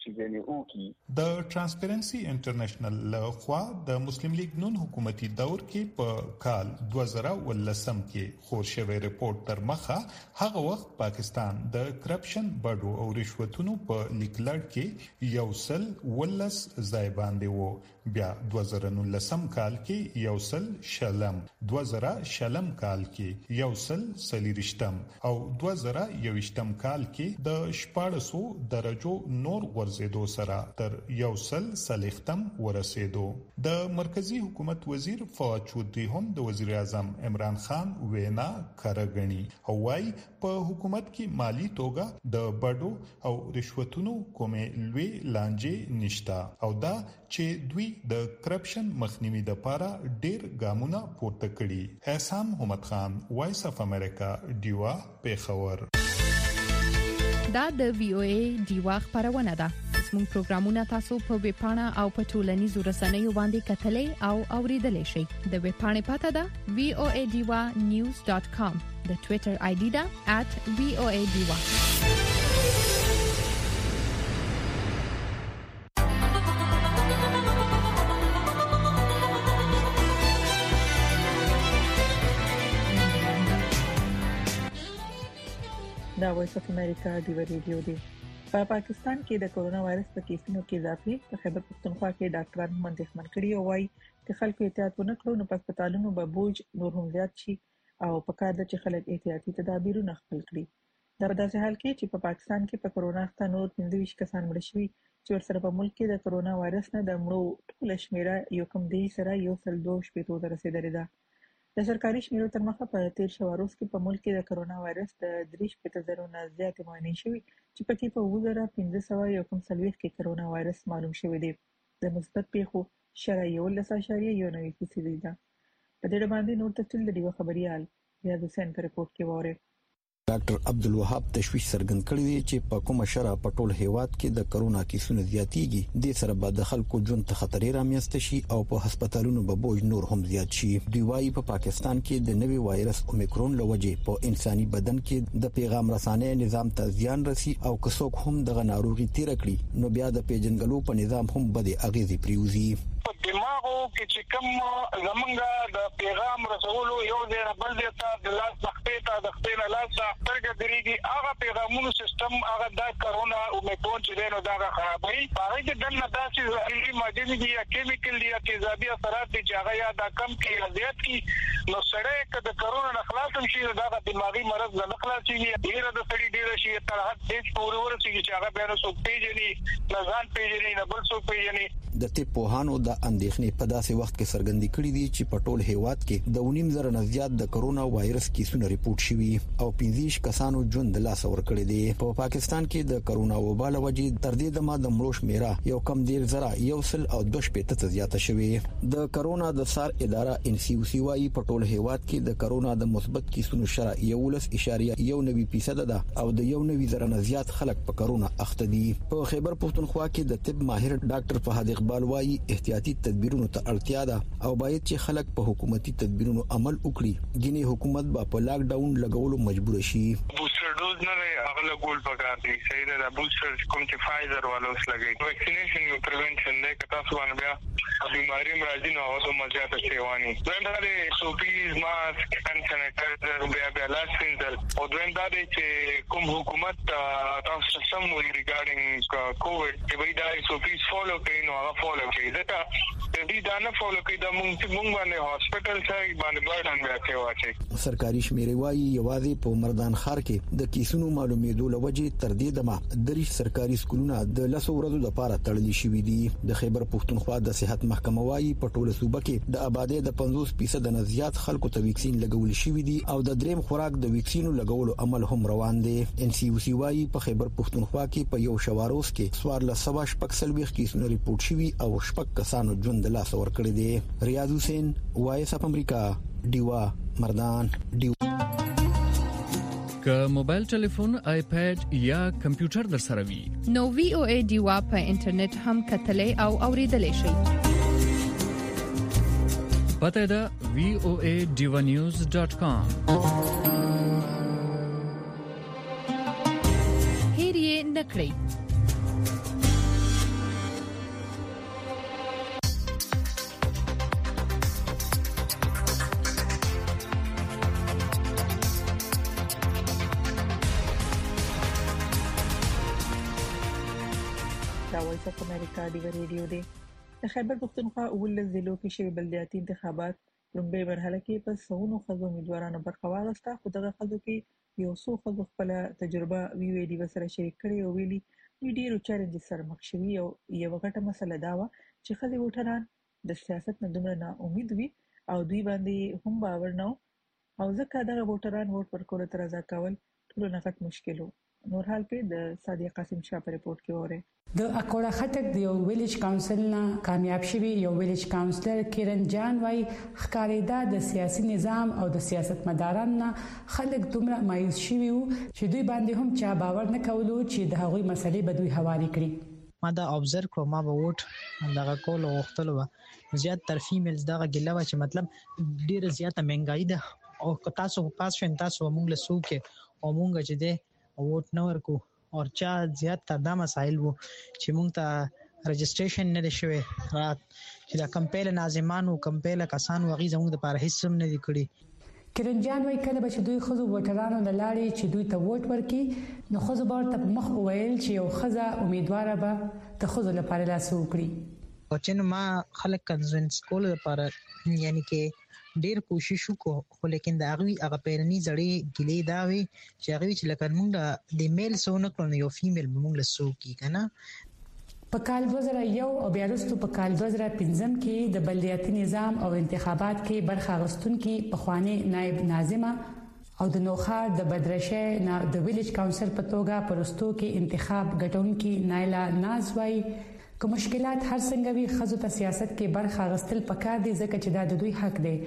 S23: د ترانسپیرنسي انټرنیشنل لخوا د مسلم لیگ نون حکومتي دور کې په کال دوه زره ولسم کې خور شوی ریپورت تر مخه هغه وخت پاکستان د کرپشن بډو او رشوتونو په لیکلړ کې یو سل ولس ځای باندې وو بیا دوه زره نولسم کال کې یو سل شلم دوه زره شلم کال کې یو سل سلیریشتم او دوه زره یوشتم کال کې د شپاړسو درجو نور ورزيدو سره تر یو سل سلیختم ورسېدو د مرکزی حکومت وزیر فواد چودري هم د وزیر اعظم عمران خان وینا کارګنی هوای په حکومت کې مالی توګه د بډو او رشوتونو کومې لوی لانجې نشتا او دا چې دوی د کرپشن مخنیوي لپاره ډیر ګامونه پورته کړي احسان محمد خان وایس اف امریکا دیوا پیښور
S6: دا د وی او ای دیوا خبرونه ده زموږ پروګرامونه تاسو په ویب پاڼه او په ټولنیزو رسنیو باندې کتلې او اوریدلای شئ د ویب پاڼې پته ده وی او ای دیوا نیوز ډاټ کام د ټوئیټر آی ډي ده ات وی او ای دیوا
S3: دا وایس اف امریکا دی ریډیو دی په پاکستان کې د کورونا وایرس په کیسونو کې اضافه په خیبر پختونخوا کې ډاکټران هم اندېښمن کړي او وايي چې خلکو احتیاط ونه کړو نو په هسپتالونو به بوج نور هم زیات شي او په کار د چې خلک احتیاطي تدابیرونه خپل کړي دا په داسې حال کې چې په پاکستان کې په کورونا اخته نور پنځه ویشت کسان مړ شوي چې ورسره په ملک کې د کورونا وایرس نه د مړو ټول شمیره یو کم دی سره یو سل دوه شپږ ته رسیدلې ده د سرکاري شمیرو تر مخه په تیر شو روز کې په ملک کې د کورونا وایرس د درې شپږ زره نه زیات معاینې شوي چې پکې په اووه زره پنځه سوه یو کم څلوېښت کې کورونا وایرس معلوم شوی دی د مثبت پیښو شرایط یولس اعشاریه یو نوي فیصدي ده په دې باندې نور تفصیل د دیو خبريال ریاض حسین په رپورت کې واره
S7: ډاکټر عبدالوهاب تشویش څرګند کړی دی چې په کومه شرع په ټول هیواد کې د کرونا کیسونو زیاتېږي د سره به د خلکو ژوند ته خطر رامنځته شي او په هسپتالونو به بوج نور هم زیات شي دی وايي په پاکستان کې د نوي وایرس اومیکرون لوجې په انساني بدن کې د پیغام رسانې نظام ته زیان رسي او که څوک هم د ناروغي تیر کړي نو بیا د پیژنګلو په نظام هم بده اغیزې پریوزي
S24: دماغو کې چې کوم زمونږ د پیغام رسولو یو ځای بل ځای ته د لاس مخې ته د خپل لاس څنګه درېږي هغه پیغامونو سیستم هغه د کرونا اومیکرون چې نو دا خرابوي هغه د دنه داسې زهري ماده دي یا کیمیکل دي یا تیزابي اثرات دي چې هغه یا د کم کې یا زیات کې نو سړی که د کرونا نه خلاص شي دا د دماغي مرض نه خلاصيږي ډیر د سړي ډیر شي تر حد هیڅ پورې ورسیږي چې هغه به نو څوک پیژني نه ځان پیژني نه بل څوک پیژني
S7: د طب پوهانو د اندېښنې په داسې وخت کې څرګندې کړې دي چې په ټول هیواد کې د ونیم زره نه زیات د کرونا وایرس کیسونه ریپورت شوي او پنځه کسانو ژوند له لاسه ورکړي دي په په پاکستان کې د کرونا وبا له وجې تر دې دمه د مړو شمیره یو کم ډیر زره یو سل او دوه شپږ ته زیاته شوې د کرونا د سار اداره ان سی او سی وايي په ټول هیواد کې د کرونا د مثبت کیسونو شرح یو لس اشاریه یو نوي فیصد ده او د یو نوي زره نه زیات خلک په کرونا اخته دي په خیبر پښتونخوا کې د طب ماهر ډاکټر فهد اقبال وايي احتیاطي تدبیرونو ته اړتیا ده او باید چې خلک په حکومتي تدبیرونو عمل وکړي ګینه حکومت به په لاک ډاون لګولو مجبور شي
S5: بوستر ډوز نه اغله ګول پکار دي صحیح ده بوستر کوم چې فایزر والوس لګي ویکسینیشن یو پریونشن نه کتا سوان بیا بیماری مرادي نو او مزيات سیوانی دوی سوپیز ماسک ان سانیټایزر بیا بیا لاسینزل او دوی دا چې کوم حکومت تاسو سم وی ریګارډینګ کووډ چې وی دا سوپیز فالو کوي نو هغه فالو کوي دا دې دا نه فالو کوي دا موږ موږ باندې هاسپټل ځای باندې برډن راځي واچي
S7: سرکاري شمیرې وايي یوازې په مردان ښار کې د کیسونو معلومېدو لوجې تر دې دمه دریش سرکاري سکولونه د لسو ورځو لپاره تړلي شوي دي د خیبر پښتونخوا د صحت محکمه وايي په ټوله صوبه کې د آبادی د پنځوس فیصد نه زیات خلکو ته ویکسین لګول شوی دي او د دریم خوراک د ویکسینو لګولو عمل هم روان دي ان سی او سی وايي په خیبر پښتونخوا کې په یو شواروس کې سوار له سبا شپږ سلويخ کیسونو ریپورت شوی او شپږ کسانو ژوند له لاس ور کړی دي ریاض حسین وایس اپ امریکا دیوا مردان دیوا
S8: که موبایل ټلیفون آیپاد یا کمپیوټر در سره وي
S6: نو وی او ای دیوا په انټرنیټ هم کتلې او اوریدلې شئ
S8: پته دا وی او ای دیوا نیوز ډاٹ کام
S6: هیریه نکړئ
S3: دا وایس اپ امریکا دی ریډیو دی د خیبر پښتونخوا اول ضلعو کې شوی بلدیاتي انتخابات لومړی مرحله کې په سونو خزو امیدوارانو برخه واغسته خو دغه خزو کې یو څو خزو خپل تجربه وی وی ډي سره شریک کړي او ویلي ډیرو چیلنج سره مخ شوي او یو غټه مسله دا و چې خزي وټران د سیاست نه دومره نه امید وي او دوی باندې هم باور نه او ځکه دغه وټران ووټ ورکول تر ځا کول ټول نه غټ مشکل نور حال په د صادق قاسم شاه په ریپورت کې وره
S9: د اکوړه خټک د یو ویلیج کونسل نه کامیاب شوی یو ویلیج کونسلر کیرن جان وای خکاریدا د سیاسي نظام او د سیاستمداران نه خلک دومره مایوس شوي وو چې دوی باندې هم چا باور نه کولو چې د هغوی مسلې به دوی حواله کړي
S10: ما دا ابزرو کړ ما به ووټ دغه کول غوښتل زیات تر فیمیلز دغه ګلوه چې مطلب ډیره زیاته مهنګای ده او تاسو پاس شین تاسو موږ له سوکه او موږ چې ده ووټ نه ورکو او چا زیات دا مسایل وو چې موږ ته رجسټریشن نه شوی رات چې دا کمپیل ناظمانو کمپیل کسانو غي زموږ د پاره هیڅ هم نه دی کړی
S9: کرنجان وای کله به چې دوی خزو وټرانو نه لاړي چې دوی ته ووټ ورکي نو خزو بار ته مخ وویل چې یو خزه امیدواره به د خزو لپاره لاس وکړي
S10: او چې ما خلک کنوینس کول لپاره یعنی کې ډیر کوشش وکړو خو لیکن دا غوي هغه پیرني زړې ګلې دا وي چې هغه چې لکه موږ د میل سونه کړو یو فیمیل موږ له سو کی کنه
S9: په کال دوه زره یو او بیا وروسته په کال دوه زره پنځم کې د بلدیاتي نظام او انتخابات کې برخه اخیستونکو په خواني نائب ناظمه او د نوخار د بدرشه نه د ویلیج کونسل په توګه پرستو کې انتخاب ګټونکو نایلا نازوي که مشکلات هر څنګه وي خزو ته سیاست کې برخه غستل پکار دي ځکه چې دا د دوی حق دی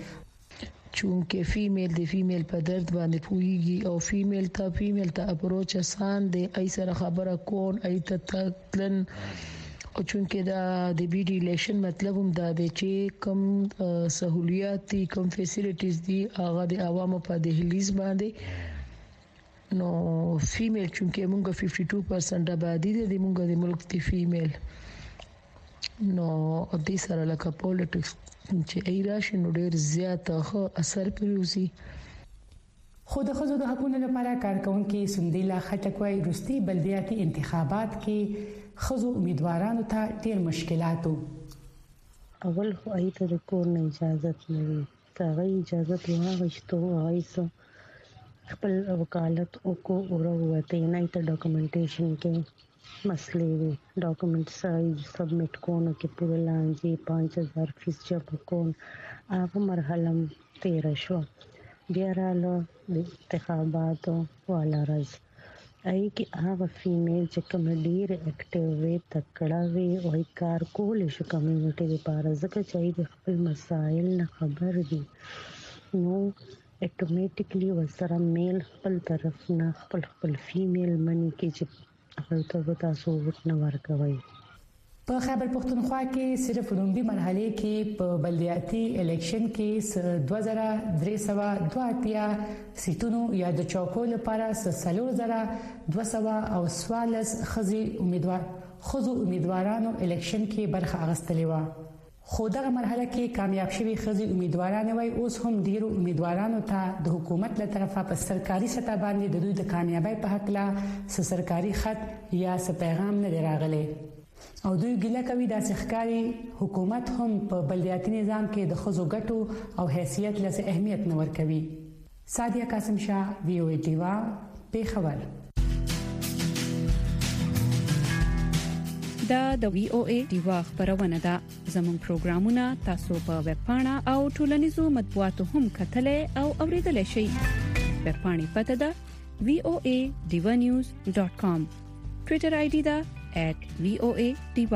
S25: چونکه فیمیل دی فیمیل په درد باندې پوهیږي او فیمیل ته فیمیل ته اپروچ آسان دی ای سره خبره کون ای ته تکلن او چونکه دا د بی ډی ریلیشن مطلب هم دا دی چې کم سہولیات دي کم فیسیلیټیز دي هغه د عوامو په دهلیز باندې نو فیمیل چونکه موږ ففټي ټو پرسنټ آبادی دي موږ د ملک دی فیمیل نو د سره لکه پالیټکس چې ای راشي نو ډیر زیاته اثر پروسي
S9: خود خود د حقوقو لپاره کارکونکو سندیلا خټکوي روستي بلدیاتي انتخابات کې خزو امیدوارانو ته ډیر مشکلات وو
S26: اول خو ای ته د کور نه اجازه لري کاغذ اجازه واغشتو وایسو خپل وکالت او کو اوروته نه ته ډاکومېنټیشن کې مسئلے وی ڈاکومنٹ سائز سبمٹ کونو کې پورا لانجی پانچ ہزار فیس جب کون هغه مرحله تیر شو بیا رااله د انتخاباتو والا راز ای کې هغه فیمیل چې کوم ډیر اکټیو وي تکړه وي او کار کول شي کمیونټي لپاره ځکه چې د خپل مسایل نه خبر دي نو اتوماتیکلی وسره میل خپل طرف نه خپل خپل فیمیل منی کې چې هغه ته تاسو ورنه ورکوي.
S9: په خیبر پختونخوا کې صرف لومړی مرحله کې په بلدیاتي الیکشن کې دوه زره درې سوه دوه اتیا سیټونو یا د چوکو لپاره څلور زره دوه سوه او څوارلس خزي امیدوار خزو امیدوارانو الیکشن کې برخه اخیستلې و خو دغه مرحله کې کامیاب شوي خزي امیدواران وای اوس هم ډیرو امیدوارانو ته د حکومت له طرفه په سرکاري سطح باندې د دوی د کامیابی په حق لا سرکاري خط یا س پیغام نه راغلي او دوی ګیله کوي د ښکاری حکومت هم په بلدیاتي نظام کې د خزو ګټو او حیثیت لسه اهمیت نه ورکوي. سادیه قاسم شاه وی او ای ډیوا پیښور.
S6: دا د وی او ای ډیوا خبرونه ده. زموږ پروګرامونه تاسو په ویب پاڼه او ټولنیزو مطبوعاتو هم کتلای او اوریدلای شئ. ویب پاڼې پته ده وی او ای ډیوا نیوز ډاٹ کام. ټوئیټر آی ډی ده at V O A Diva.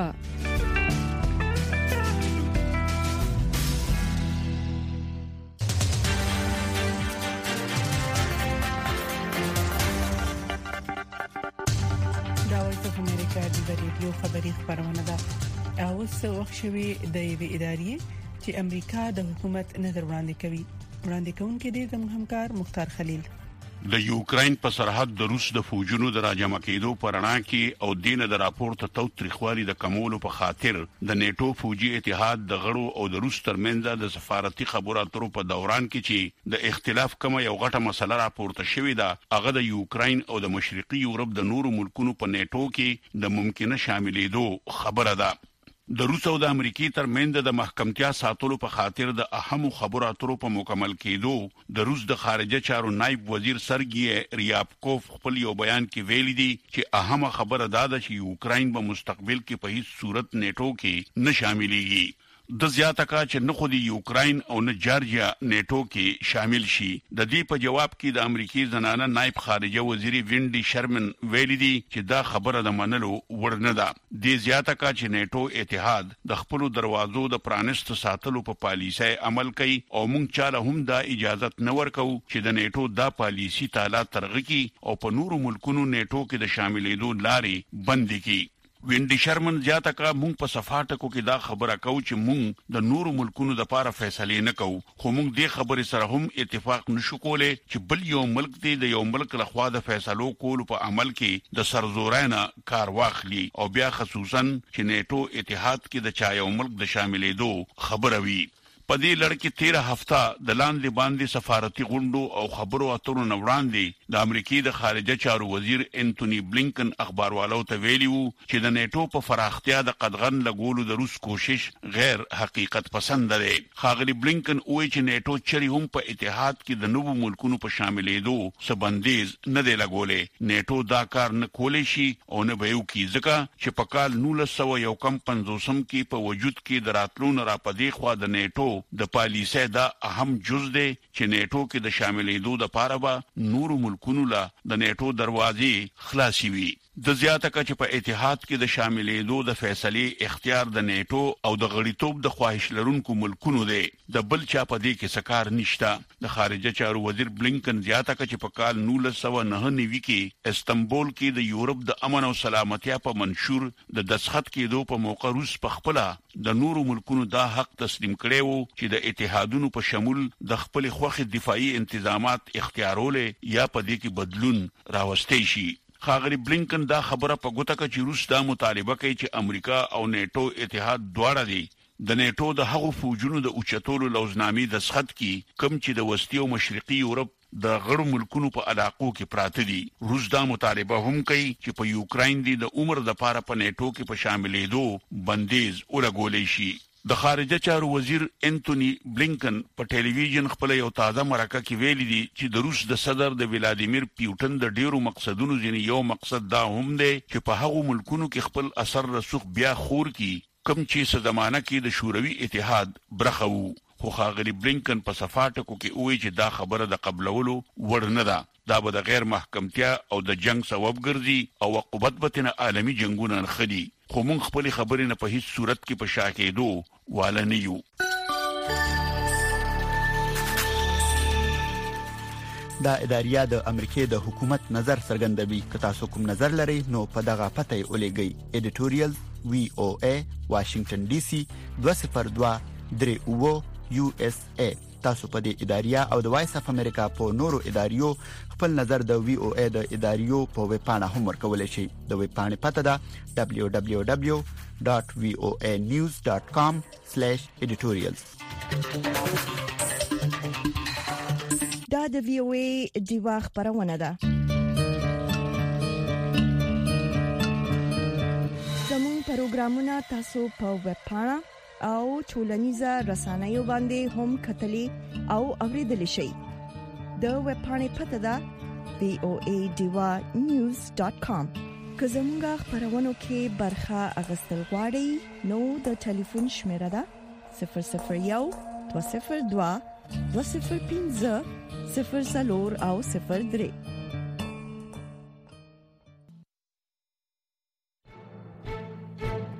S3: ریډیو خبری خبرونه ده. اوس وخت شوی د یوې ادارې چې امریکا د حکومت نظر وړاندې کوي. وړاندې کوونکې دي زموږ همکار مختار خلیل.
S11: د یوکرين په سرحد د روس د فوجونو د راجمع کېدو پرنا کې او دینه د راپورته توتریخوالي د کمولو په خاطر د نیټو فوجي اتحاد د غړو او د روس ترمنځ د سفارتي خبرو اترو په دوران کې چې د اختلاف کومه یو غټه مسله راپورته شوې ده هغه د یوکرين او د مشرقي یورپ د نورو ملکونو په نیټو کې د ممکنه شاملېدو خبره ده. د روس او د امریکای ترمنځ د محکمتیا ساتلو په خاطر د اهمو خبرو اترو په مکمل کېدو د روس د خارجه چارو نائب وزیر سرګي ریابکوف خپل یو بیان کې ویلي دي چې اهمه خبره دا ده چې یوکرين په مستقبل کې په هیڅ صورت نیټو کې نه شاملېږي. د زیاته کا چې نه خو د یوکرين او نه جارجیا نیټو کې شامل شي. د دې په جواب کې د امریکای زنانه نائب خارجه وزیر وینډي شرمن ویلي دي چې دا خبره د منلو وړ نه ده. د زیاته کا چې نیټو اتحاد د خپل دروازو د پرانست ساتلو په پالیسۍ عمل کوي او موږ چاله هم دا اجازه نه ورکو چې د نیټو دا پالیسی تعالی ترغکی او په نورو ملکونو نیټو کې د شاملېدو لارې بند کړي. وینډي شرمن زیاته کا مونږ په صفاټکو کې دا خبره کوو چې مونږ د نورو ملکونو د لپاره فیصله نه کوو خو مونږ دې خبرې سره هم اتفاق نشو کولای چې بل یو ملک دی د یو ملک لخوا د فیصلو کولو په عمل کې د سرزورانه کار واخلي او بیا خصوصا چې نیټو اتحاد کې د چا یو ملک د شاملېدو خبره وي. په دې لړ کې تیره هفته د لاندې باندې سفارتي غونډو او خبرو اترو نه وړاندې د امریکای د خارجه چارو وزیر انټونی بلینکن اخباروالو ته ویلي وو چې د نیټو په فراختیا د قدغن لګولو د روس کوشش غیر حقیقت پسند دی. خاغلی بلینکن وایي چې نیټو چری هم په اتحاد کې د نوو ملکونو په شاملېدو سبندیز نه دی لګولې. نیټو دا کار نه کولی شي او نه به یو کی ځکه چې په کال نولس سوه یو کم پنځوسم کې په وجود کې د راتلون را پدې خوا د نیټو د پالیسۍ دا اهم جز دی چې نیټو کې د شاملېدو د پاره به نورو ملکونو لا د نیټو دروازې خلاصي وي. د زیاته کا چې په اتحاد کې د شاملېدو د فیصلې اختیار د نیټو او د غړیتوب د خواهش لرونکو ملکونو دی. د بل چا په دې کې سکار نشته. د خارجه چارو وزیر بلینکن زیاته کا چې په کال نولس سوه نهه نوي کې استنبول کې د یورپ د امن او سلامتیا په منشور د دسخط کېدو په موقع روس په خپل د نورو ملکونو دا حق تسلیم کړي وو چې د اتحادونو په شمول د خپل خوخي دفاعي انتظامات اختیارول یا په دې کې بدلون راوستي شي. خاغلی بلینکن دا خبره په ګوته کې چې روس دا مطالبه کوي چې امریکا او نیټو اتحاد دواړه دي د نیټو د هغو فوجونو د اوچتولو لوزنامې د سخت کی کم چې د وسطي او مشرقي یورپ د غړو ملکونو په علاقو کې پراته دي. روس دا مطالبه هم کوي چې په یوکرين دی د عمر د پاره په نیټو کې په شاملېدو بندیز ولګولې شي. د خارجه چارو وزیر انټونی بلینکن په ټلویزیون خپل یو تازه مرکه کې ویلي دي چې د روس د صدر د ولادیمیر پیوټن د ډیرو مقصدونو ځینې یو مقصد دا هم دی چې په هغو ملکونو کې خپل اثر رسوخ بیا خور کی کم چې څه زمانہ کې د شوروي اتحاد برخه وو. خو خاغلی بلینکن په صفاټکو کې وایي چې دا خبره د قبلولو وړ نه ده. دا به د غیر محکمتیا او د جنگ سبب ګرځي او عقوبت به تنه عالمي جنگونه نخدي خو مونږ خپل خبرې نه په هیڅ صورت کې په شا کېدو والا نه یو.
S12: دا اداریه د امریکای د حکومت نظر څرګندوي. که تاسو کوم نظر لرئ نو په دغه پته ولېږئ. editorial وی او ای واشنگټن ډي سي دوه صفر دوه درې اوه یو اس ای. تاسو په دې اداریه او د وایس اف امریکا په نورو اداریو خپل نظر د وی او ای د اداریو په ویب پاڼه هم ورکولای شئ. د ویب پاڼې پته ده دبليو دبليو دبليو ډاټ وی او ای نیوز ډاټ کام سلیش ایډیټوریالز.
S13: دا د وی او ای دیوا خبرونه ده. زموږ پروګرامونه تاسو په ویب پاڼه او ټولنیزه رسنیو باندې هم کتلی او اوریدلی شئ. د ویب پاڼې پته ده وی او ای دیوا نیوز ډاټ کام. که زموږ خبرونو کې برخه اغوستل غواړئ نو د ټلیفون شمیره ده صفر صفر یو دوه صفر دوه دوه صفر پنځه صفر څلور او صفر درې.